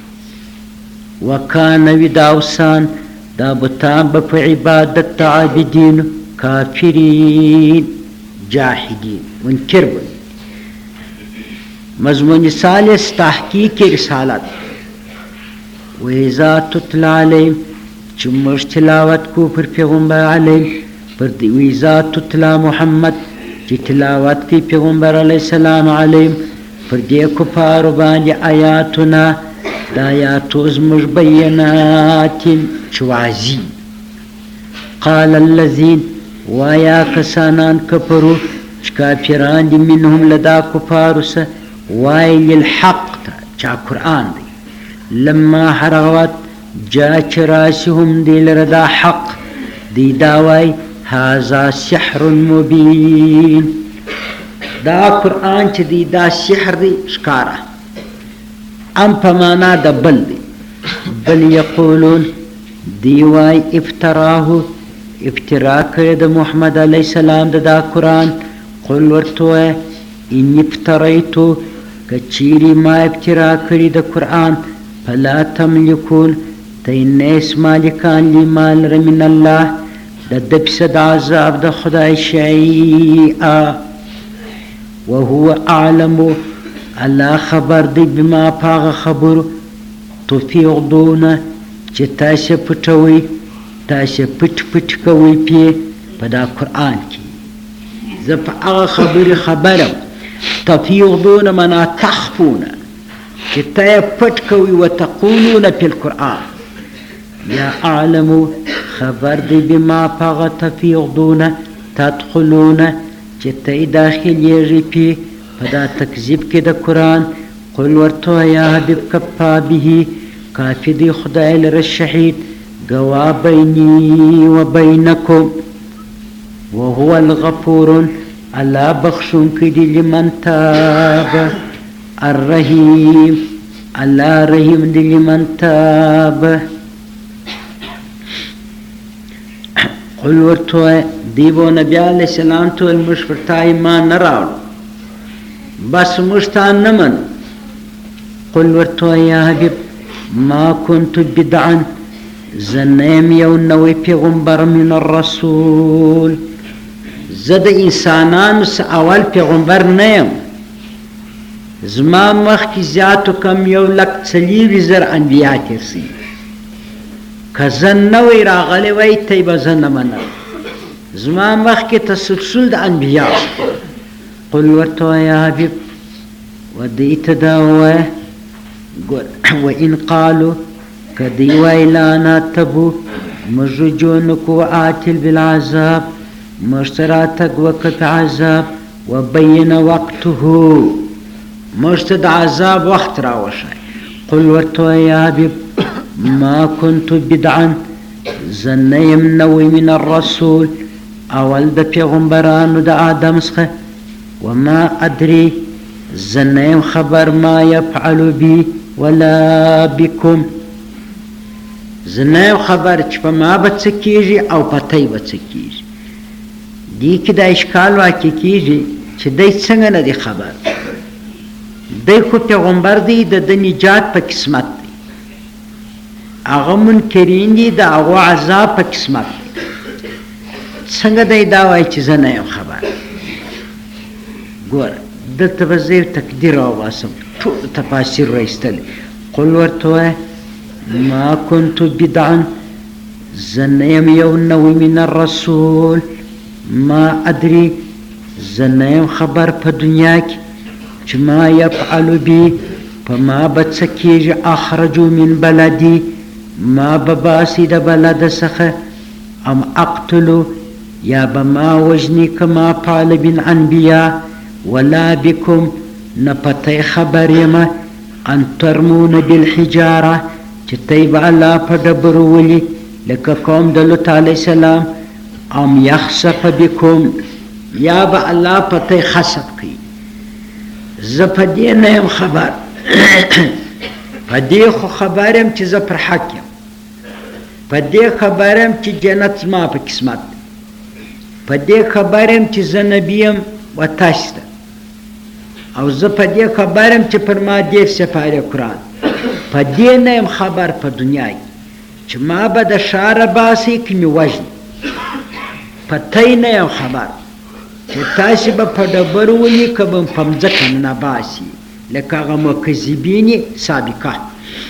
وکان وی دا اوسان دا بطان بپ عبادت دا عابدین کافرین جاحدین منکر بن. مضمون ثالث تحقیق رسالت. وَإِذَا تُتْلَى عَلَيْهِمْ چمش تلاوت کو پر پیغمبر علیہ پر وَإِذَا تُتْلَى محمد چی تلاوت کی پیغمبر علیہ السلام علیہ پر دی کفارو باندی آیاتنا دا آیاتو ازمش بینات چوازی. قال الذین وایا کسانان کفرو چکافران دی منهم لدا کفارو سا وائی للحق تا چا قرآن دی لما حرغوت جا چراسهم دی لردا حق دی داوائی هذا سحر مبین دا قرآن چی دی دا سحر دی شکارا ام پمانا دا بل دی بل یقولون دیوائی افتراہو افترا کرد محمد علیہ السلام دا قرآن قل ورطوئے ان افتریتو کچیری ما افترا کرد قرآن فلا تملکون تینیس مالکان لی مال رمین اللہ دا دبسد عذاب دا خدای شیئا وهو اعلمو اللہ خبر دی بما پاغ خبر تفیغدون چه تاس پتوی تاس پت کوی پی پدا قرآن کی زف اغا خبرم تفیغدون منا تخفون چه تا پت کوی و تقولون پی القرآن یا اعلمو خبر دی بما پاغ تفیضون تدخلون چې تی داخلیږي پی په دا تکذیب کې د قرآن. قل ورته یا حبیب کفا به کافی دی خدای لره شهید گوا بینی و بینکم وهو الغفور الله بخشونکی دی لمن تاب الرحیم الله رحیم دی لمن تاب. قل ورته دیبو نبی علیہ السلام تو المشفرتا ایمان نراو بس مشتان نمن. قل ورته یا حبیب ما كنت بدعا زنیم یو نوی پیغمبر من الرسول زد انسانانو سا اول پیغمبر نیم زما مخ کی زیادو کم یو لک چلیوی زر انبیاء ترسی که زن نوی راغلی وی تیبا زن نمنه زما مخ کی تسلسل دا انبیاء. قل ورتو یا حبیب و دیت داوه و ان قالو کدی ویلانا تبو مجرجونکو آتل بالعذاب مشتراتک وقت عذاب و بین وقته مشتد عذاب وقت راوشای. قل ورتو یا حبیب ما كنت بدعا زنیم نوی من الرسول اول د پیغمبرانو د آدم څخه وما ادري زنیم خبر ما يفعل بي ولا بكم زنیم خبر چې په ما به څه کېږي او په تی به څه کېږي. دې کې دا اشکال واقع کېږي چې دی څنګه نه دی خبر. دی خو پیغمبر دی د نجات په قسمت دی هغه منکرین دي د هغو عذاب په قسمت دی. څنګه دی دا وایي چې زه نه یم خبر. ګوره دلته به زه تقدیر راوباسم ټول تفاسیر رایستلي. قل ورته وایه ما كنت بدعا زه نه یم یو نوی من الرسول ما ادري زه نه یم خبر په دنیا کې چې ما يفعل بي په ما به څه کېږي اخرجو من بلدي ما به باسي د بلد څخه ام اقتلو یا به ما وژني که ما فعل بالانبیاء ولا بكم نه پتی خبر یمه ان ترمون بالحجاره چې تی به الله په ډبرو ولي لکه قوم د لوط علیه السلام ام یخسف بكم یا به الله پتی خسف کوي. زه په دې نه یم خبر په دې خو خبر یم چې زه پر حق یم په دې خبر یم چې جنت زما په قسمت دی په دې خبر یم چې زه نبي یم و تاسو ته او زه په دې خبر یم چې پر ما ډېر سپارې قرآن په دې نه یم خبر په دنیا کې چې ما به د ښاره باسي که مې وژني په تی نه یم خبر چې تاسې به په ډبرو ولي که به په مځکه نه باسي لکه هغه مکذبین سابقات.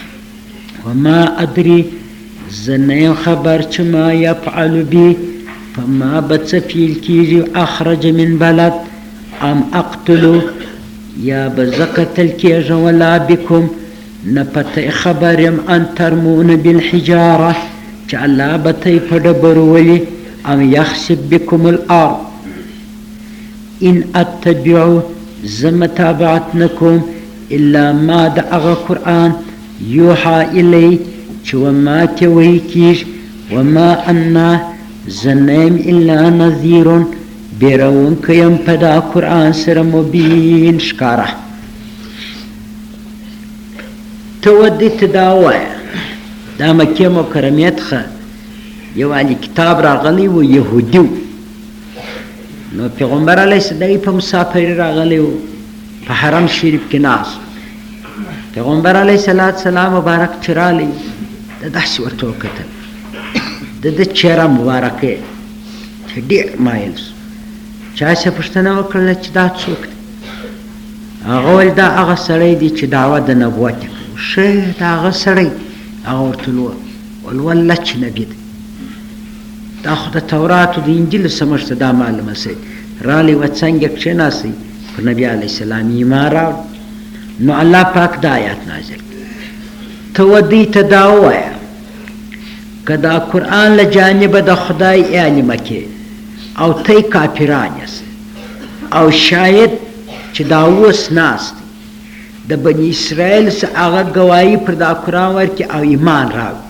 وما ادري زه نه یم خبر چې ما یفعل بي په ما به څه فیل کېږي اخرج من بلد ام اقتلو یا به زه قتل کېږم ولا بكم نه پته خبر یم ان ترمون بالحجاره چې الله به تی په ډبرو ولي ام یخسف بكم الارض ان اتبعو زه متابعت نکوم الا ما د هغه قرآن یوحا الی چې وما ته وحی کېږي وما انا زه نه یم الا نذیر بیرونکی یم په دا قرآن سره مبین ښکاره. ته ودې ته دا ووایه دا مکې مکرمې څخه یو علي کتاب راغلی و یهودي و نو پیغمبر علیه السلام په مسافري راغلی و په حرم شریف کې ناست پیغمبر علیه السلام مبارک چې رالی د داسې ورته وکتل د ده چهره مبارکه چې ډېر مایل شو. چا چې پوښتنه وکړله چې دا څوک دی هغه ویل دا هغه سړی دی چې دعوه د نبوت یې کوي. ښه دا هغه سړی هغه ورته ویل والله چې نبي دی دا خو د تورات او د انجیل سمښت دا معلومه سي رالی و څنګه کښېناستی پر نبي علیه السلام ایمان راوړ. نو الله پاک دا آیات نازل ته ودې ته دا ووایه که دا قرآن لجانب د خدای علمه کې او تی کافران یست او شاید چې دا اوس ناست د بنی اسرائیل څخه هغه ګواهي پر دا قرآن ورکړي او ایمان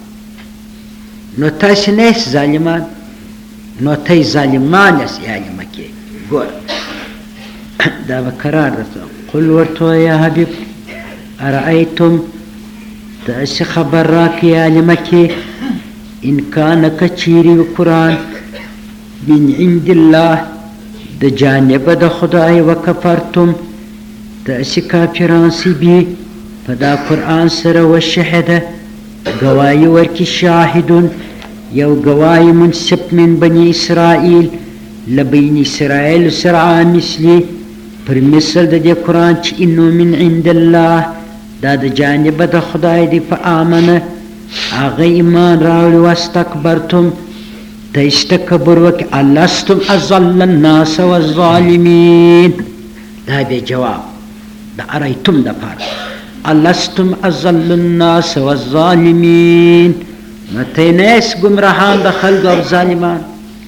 راوړي نو تاسې نه یاست ظالمان نو تی ظالمان یاست علمه کې ګوره دا به قرار درته قل ورته وایه یا حبیب ارأیتم تاسې خبر راکړئ علمه کې ان کان که چیرې قرآن من عند الله د جانب د خدای وکفرتم تاسې کافران سي بي په دا قرآن سره وشهده ګواهي ورکړي شاهدون یو ګواهي منصف من بني اسرائیل له بني اسرائیل سره عام مثلي پر مثل د دې قرآن چې انه من عند الله دا د جانب د خدای دی فآمنه هغه ایمان راوړي واستکبرتم ته تکبر وکړي الستم اضل الناس والظالمین دا به جواب د ارایتم دپاره الستم اضل الناس والظالمین نو ته نه یاست ګمراهان د خلکو او ظالمان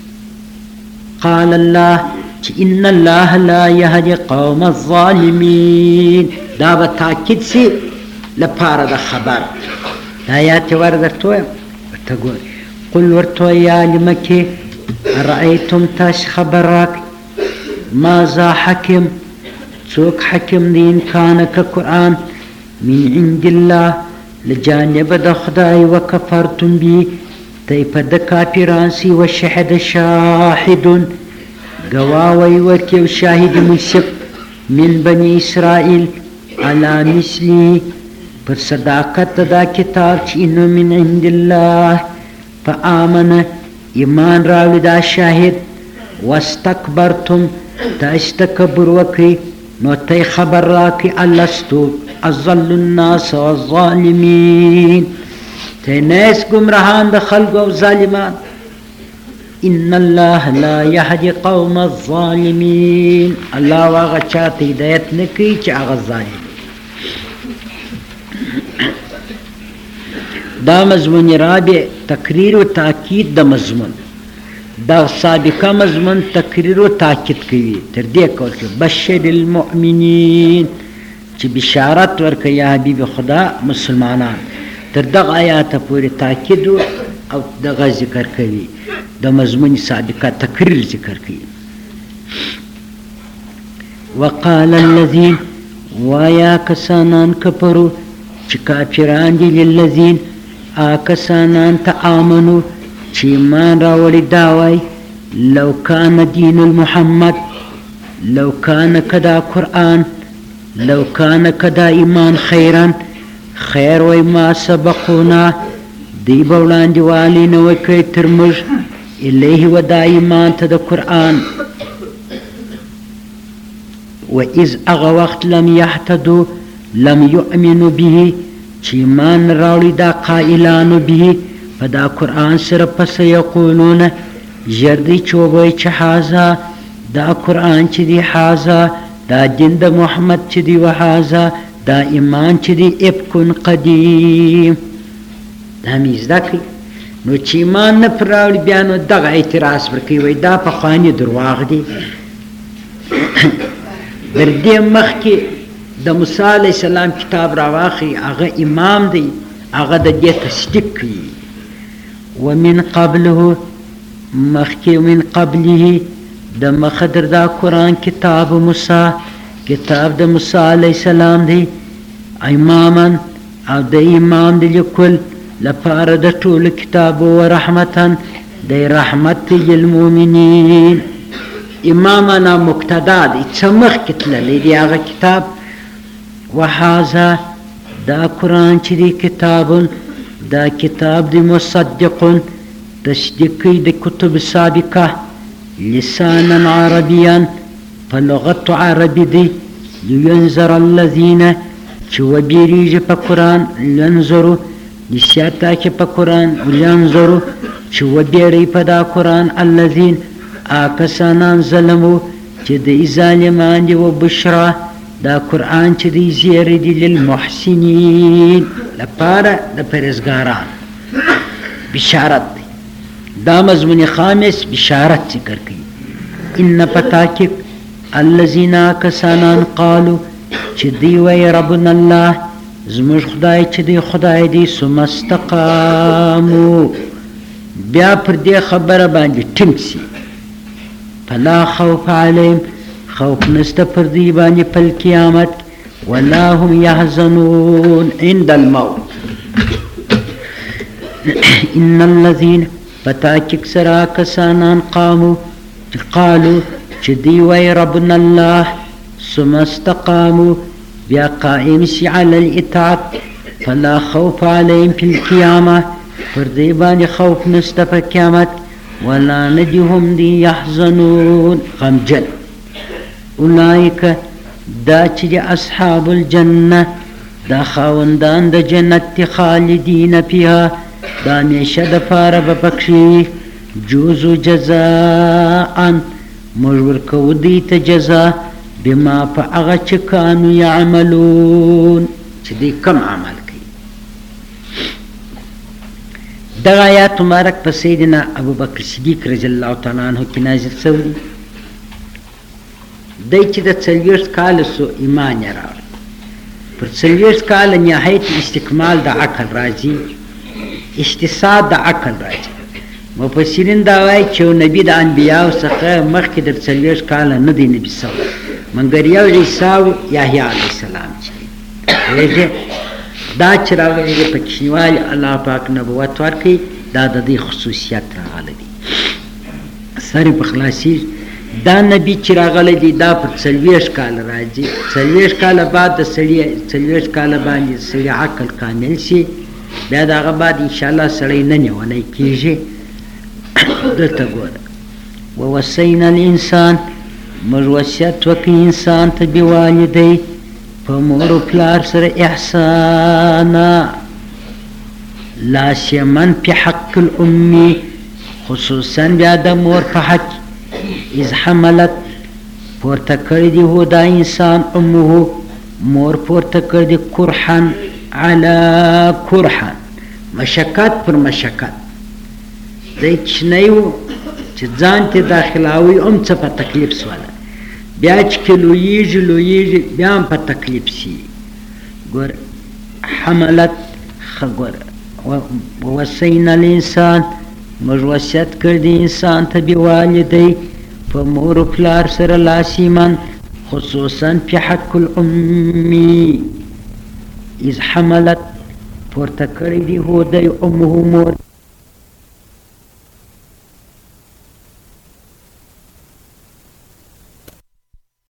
قال الله چې ان الله لا یهدي قوم الظالمین دا به تاکید سي لپاره د خبر دا آیات یې ور درته وایم ورته ګورئ قل ورته وایه یا علمه کې ارأیتم تاسې خبر راکړئ ماذا حکم څوک حکم دی ان کانه که قرآن من عند الله لجانب د خدای وکفرتم بی تی په د کافران سي وشهد شاهدون ګواوی ورکړي او شاهد منصف من بني اسرائیل على مثلی پر صداقت دا کتاب چې انه من عند الله فآمنه ایمان راوړي دا شاهد واستکبرتم تاسې تکبر وکړئ نو تی خبر راکړي الستو اضل الناس والظالمین تی نه یاست ګمراهان د خلکو او ظالمان ان الله لا یهدي قوم الظالمین الله هغه چا ته هدایت نه کوي چې هغه ظالم دا مضمون رابع تقریر و تاکید د مضمون دا سابقه مضمون تقریر و تاکید کوي تر دې کول کې بشر المؤمنین چې بشارت ورکړي یا حبیب خدا مسلمانان تر دغه آیاته پورې تاکید او دغه ذکر کوي د مضمون سابقه تقریر ذکر کوي وقال الذين ويا کسانان کفروا چې کافران دي للذین کسانان تآمنوا چې ایمان راوړي دا وایي لو کان دین المحمد لو کان کدا قرآن لو کان کدا ایمان خیرا خیر وای ما سبقونا دی به وړاندې والی نه وکړي تر موږ الیه و دا ایمان ته د قرآن و اذ هغه وخت لم یهتدوا لم یؤمنوا به چې ایمان راوړي دا قائلانو به په دا قرآن سره پس یقولون ژر دی چې ووایي چې هذا دا قرآن چې دی هذا دا دین د محمد چې دی و هذا دا ایمان چې دی افکن قدیم دا مې زده کړي نو چې ایمان نه پر راوړي بیا نو دغه اعتراض پر کوي وایي دا پخواني درواغ دی در دې مخکې د موسی علیه السلام کتاب راواخلي هغه امام دی هغه د دې تصدیق کوي ومن قبله مخکې من قبله د مخدر دا قرآن کتاب موسی کتاب د موسی علیه السلام دی اماما او د امام دی لیکل لپاره د ټولو کتابو و رحمتا دی رحمت للمؤمنین امامنا مقتدا دی څه مخکې تللی دی هغه کتاب وهذا دا قرآن چې دی کتابون دا کتاب دی مصدقون تصدیق کوي د کتب سابقه لسانا عربیا په لغت عربي دی لینذر الذین چې وبیریږي په قرآن لینذرو لسیاته کې په قرآن لینذرو چې وبیری په دا قرآن الذین کسانان ظلمو چې دی ظالمان دی و بشرا دا قرآن چې دی زیری دی للمحسنین لپاره د پرهیزګاران بشارت دی. دا مضمون خامس بشارت ذکر کی. ان پتاکک الذین کسانان قالو چې دی وی ربنا الله زموږ خدای چې دی خدای دی ثم استقامو بیا پر دې خبره باندې ټینګ سي فلا خوف علیهم خوف نشته پر دې باندې په قیامت ولا هم يحزنون عند الموت. ان الذين پتاکک سرا کسانان قالو چې دی وی ربنا الله ثم استقاموا بیا قائم سی علی الاطاعت فلا خوف علیهم فی القیامه پر دې باندې خوف نشته په قیامت ولا ندهم دی يحزنون غمجن. اولئک دا چې اصحاب الجنه دا خاوندان د جنت خالدین فیها دا همیشه د پاره به پکښې جوزو جزاء موږ ورکوو دوی ته جزا بما په هغه چې کانو یعملون چې دوی کم عمل کوي. دغه آیات مبارک په سیدنا ابوبکر صدیق رضی الله تعالی عنه کې نازل شوی دی. دی چې د 40 کاله سو ایمان یې راوړ پر 40 کاله نهایت استکمال د عقل راځي اجتهاد د عقل راځي. مفسرین دا وایي چې نبی د انبیاء څخه مخکې د 40 کاله نه دی نبی سوی مګر یو عیسی او یحیی علیه السلام چې دا چې راغلی دی په کوچنیوالي الله پاک نبوت ورکړي دا د دې خصوصیت راغلی دی. سر په خلاصي دا نبی چې راغلی دی دا په 40 کاله راځي. 40 کاله بعد د 40 کاله باندې سړي عقل کامل شي بیا د هغه بعد انشاءالله سړی نه نیونی کېږي. دلته ګوره ووصینا الانسان موږ وصیت وکړي انسان ته بوالدی په مور و پلار سره احسانا لا سیمن په حق الامي خصوصا بیا د مور په حق اذ حملت پورته کړی دی هو دا انسان امه مور پورته کړی دی کرحن على کرحن مشقت پر مشقت دی چنیو چې ځان ته داخلاوي څه په تکلیف سواله بیا چې لویږي بیا هم په تکلیف سي. ګور حملت ګور ووصینا الانسان موږ وصیت کړی دی انسان ته بوالدی په مور و پلار سره لاسیمن خصوصا په حق الامي اذ حملت پورته کړی دی هو دی امه مور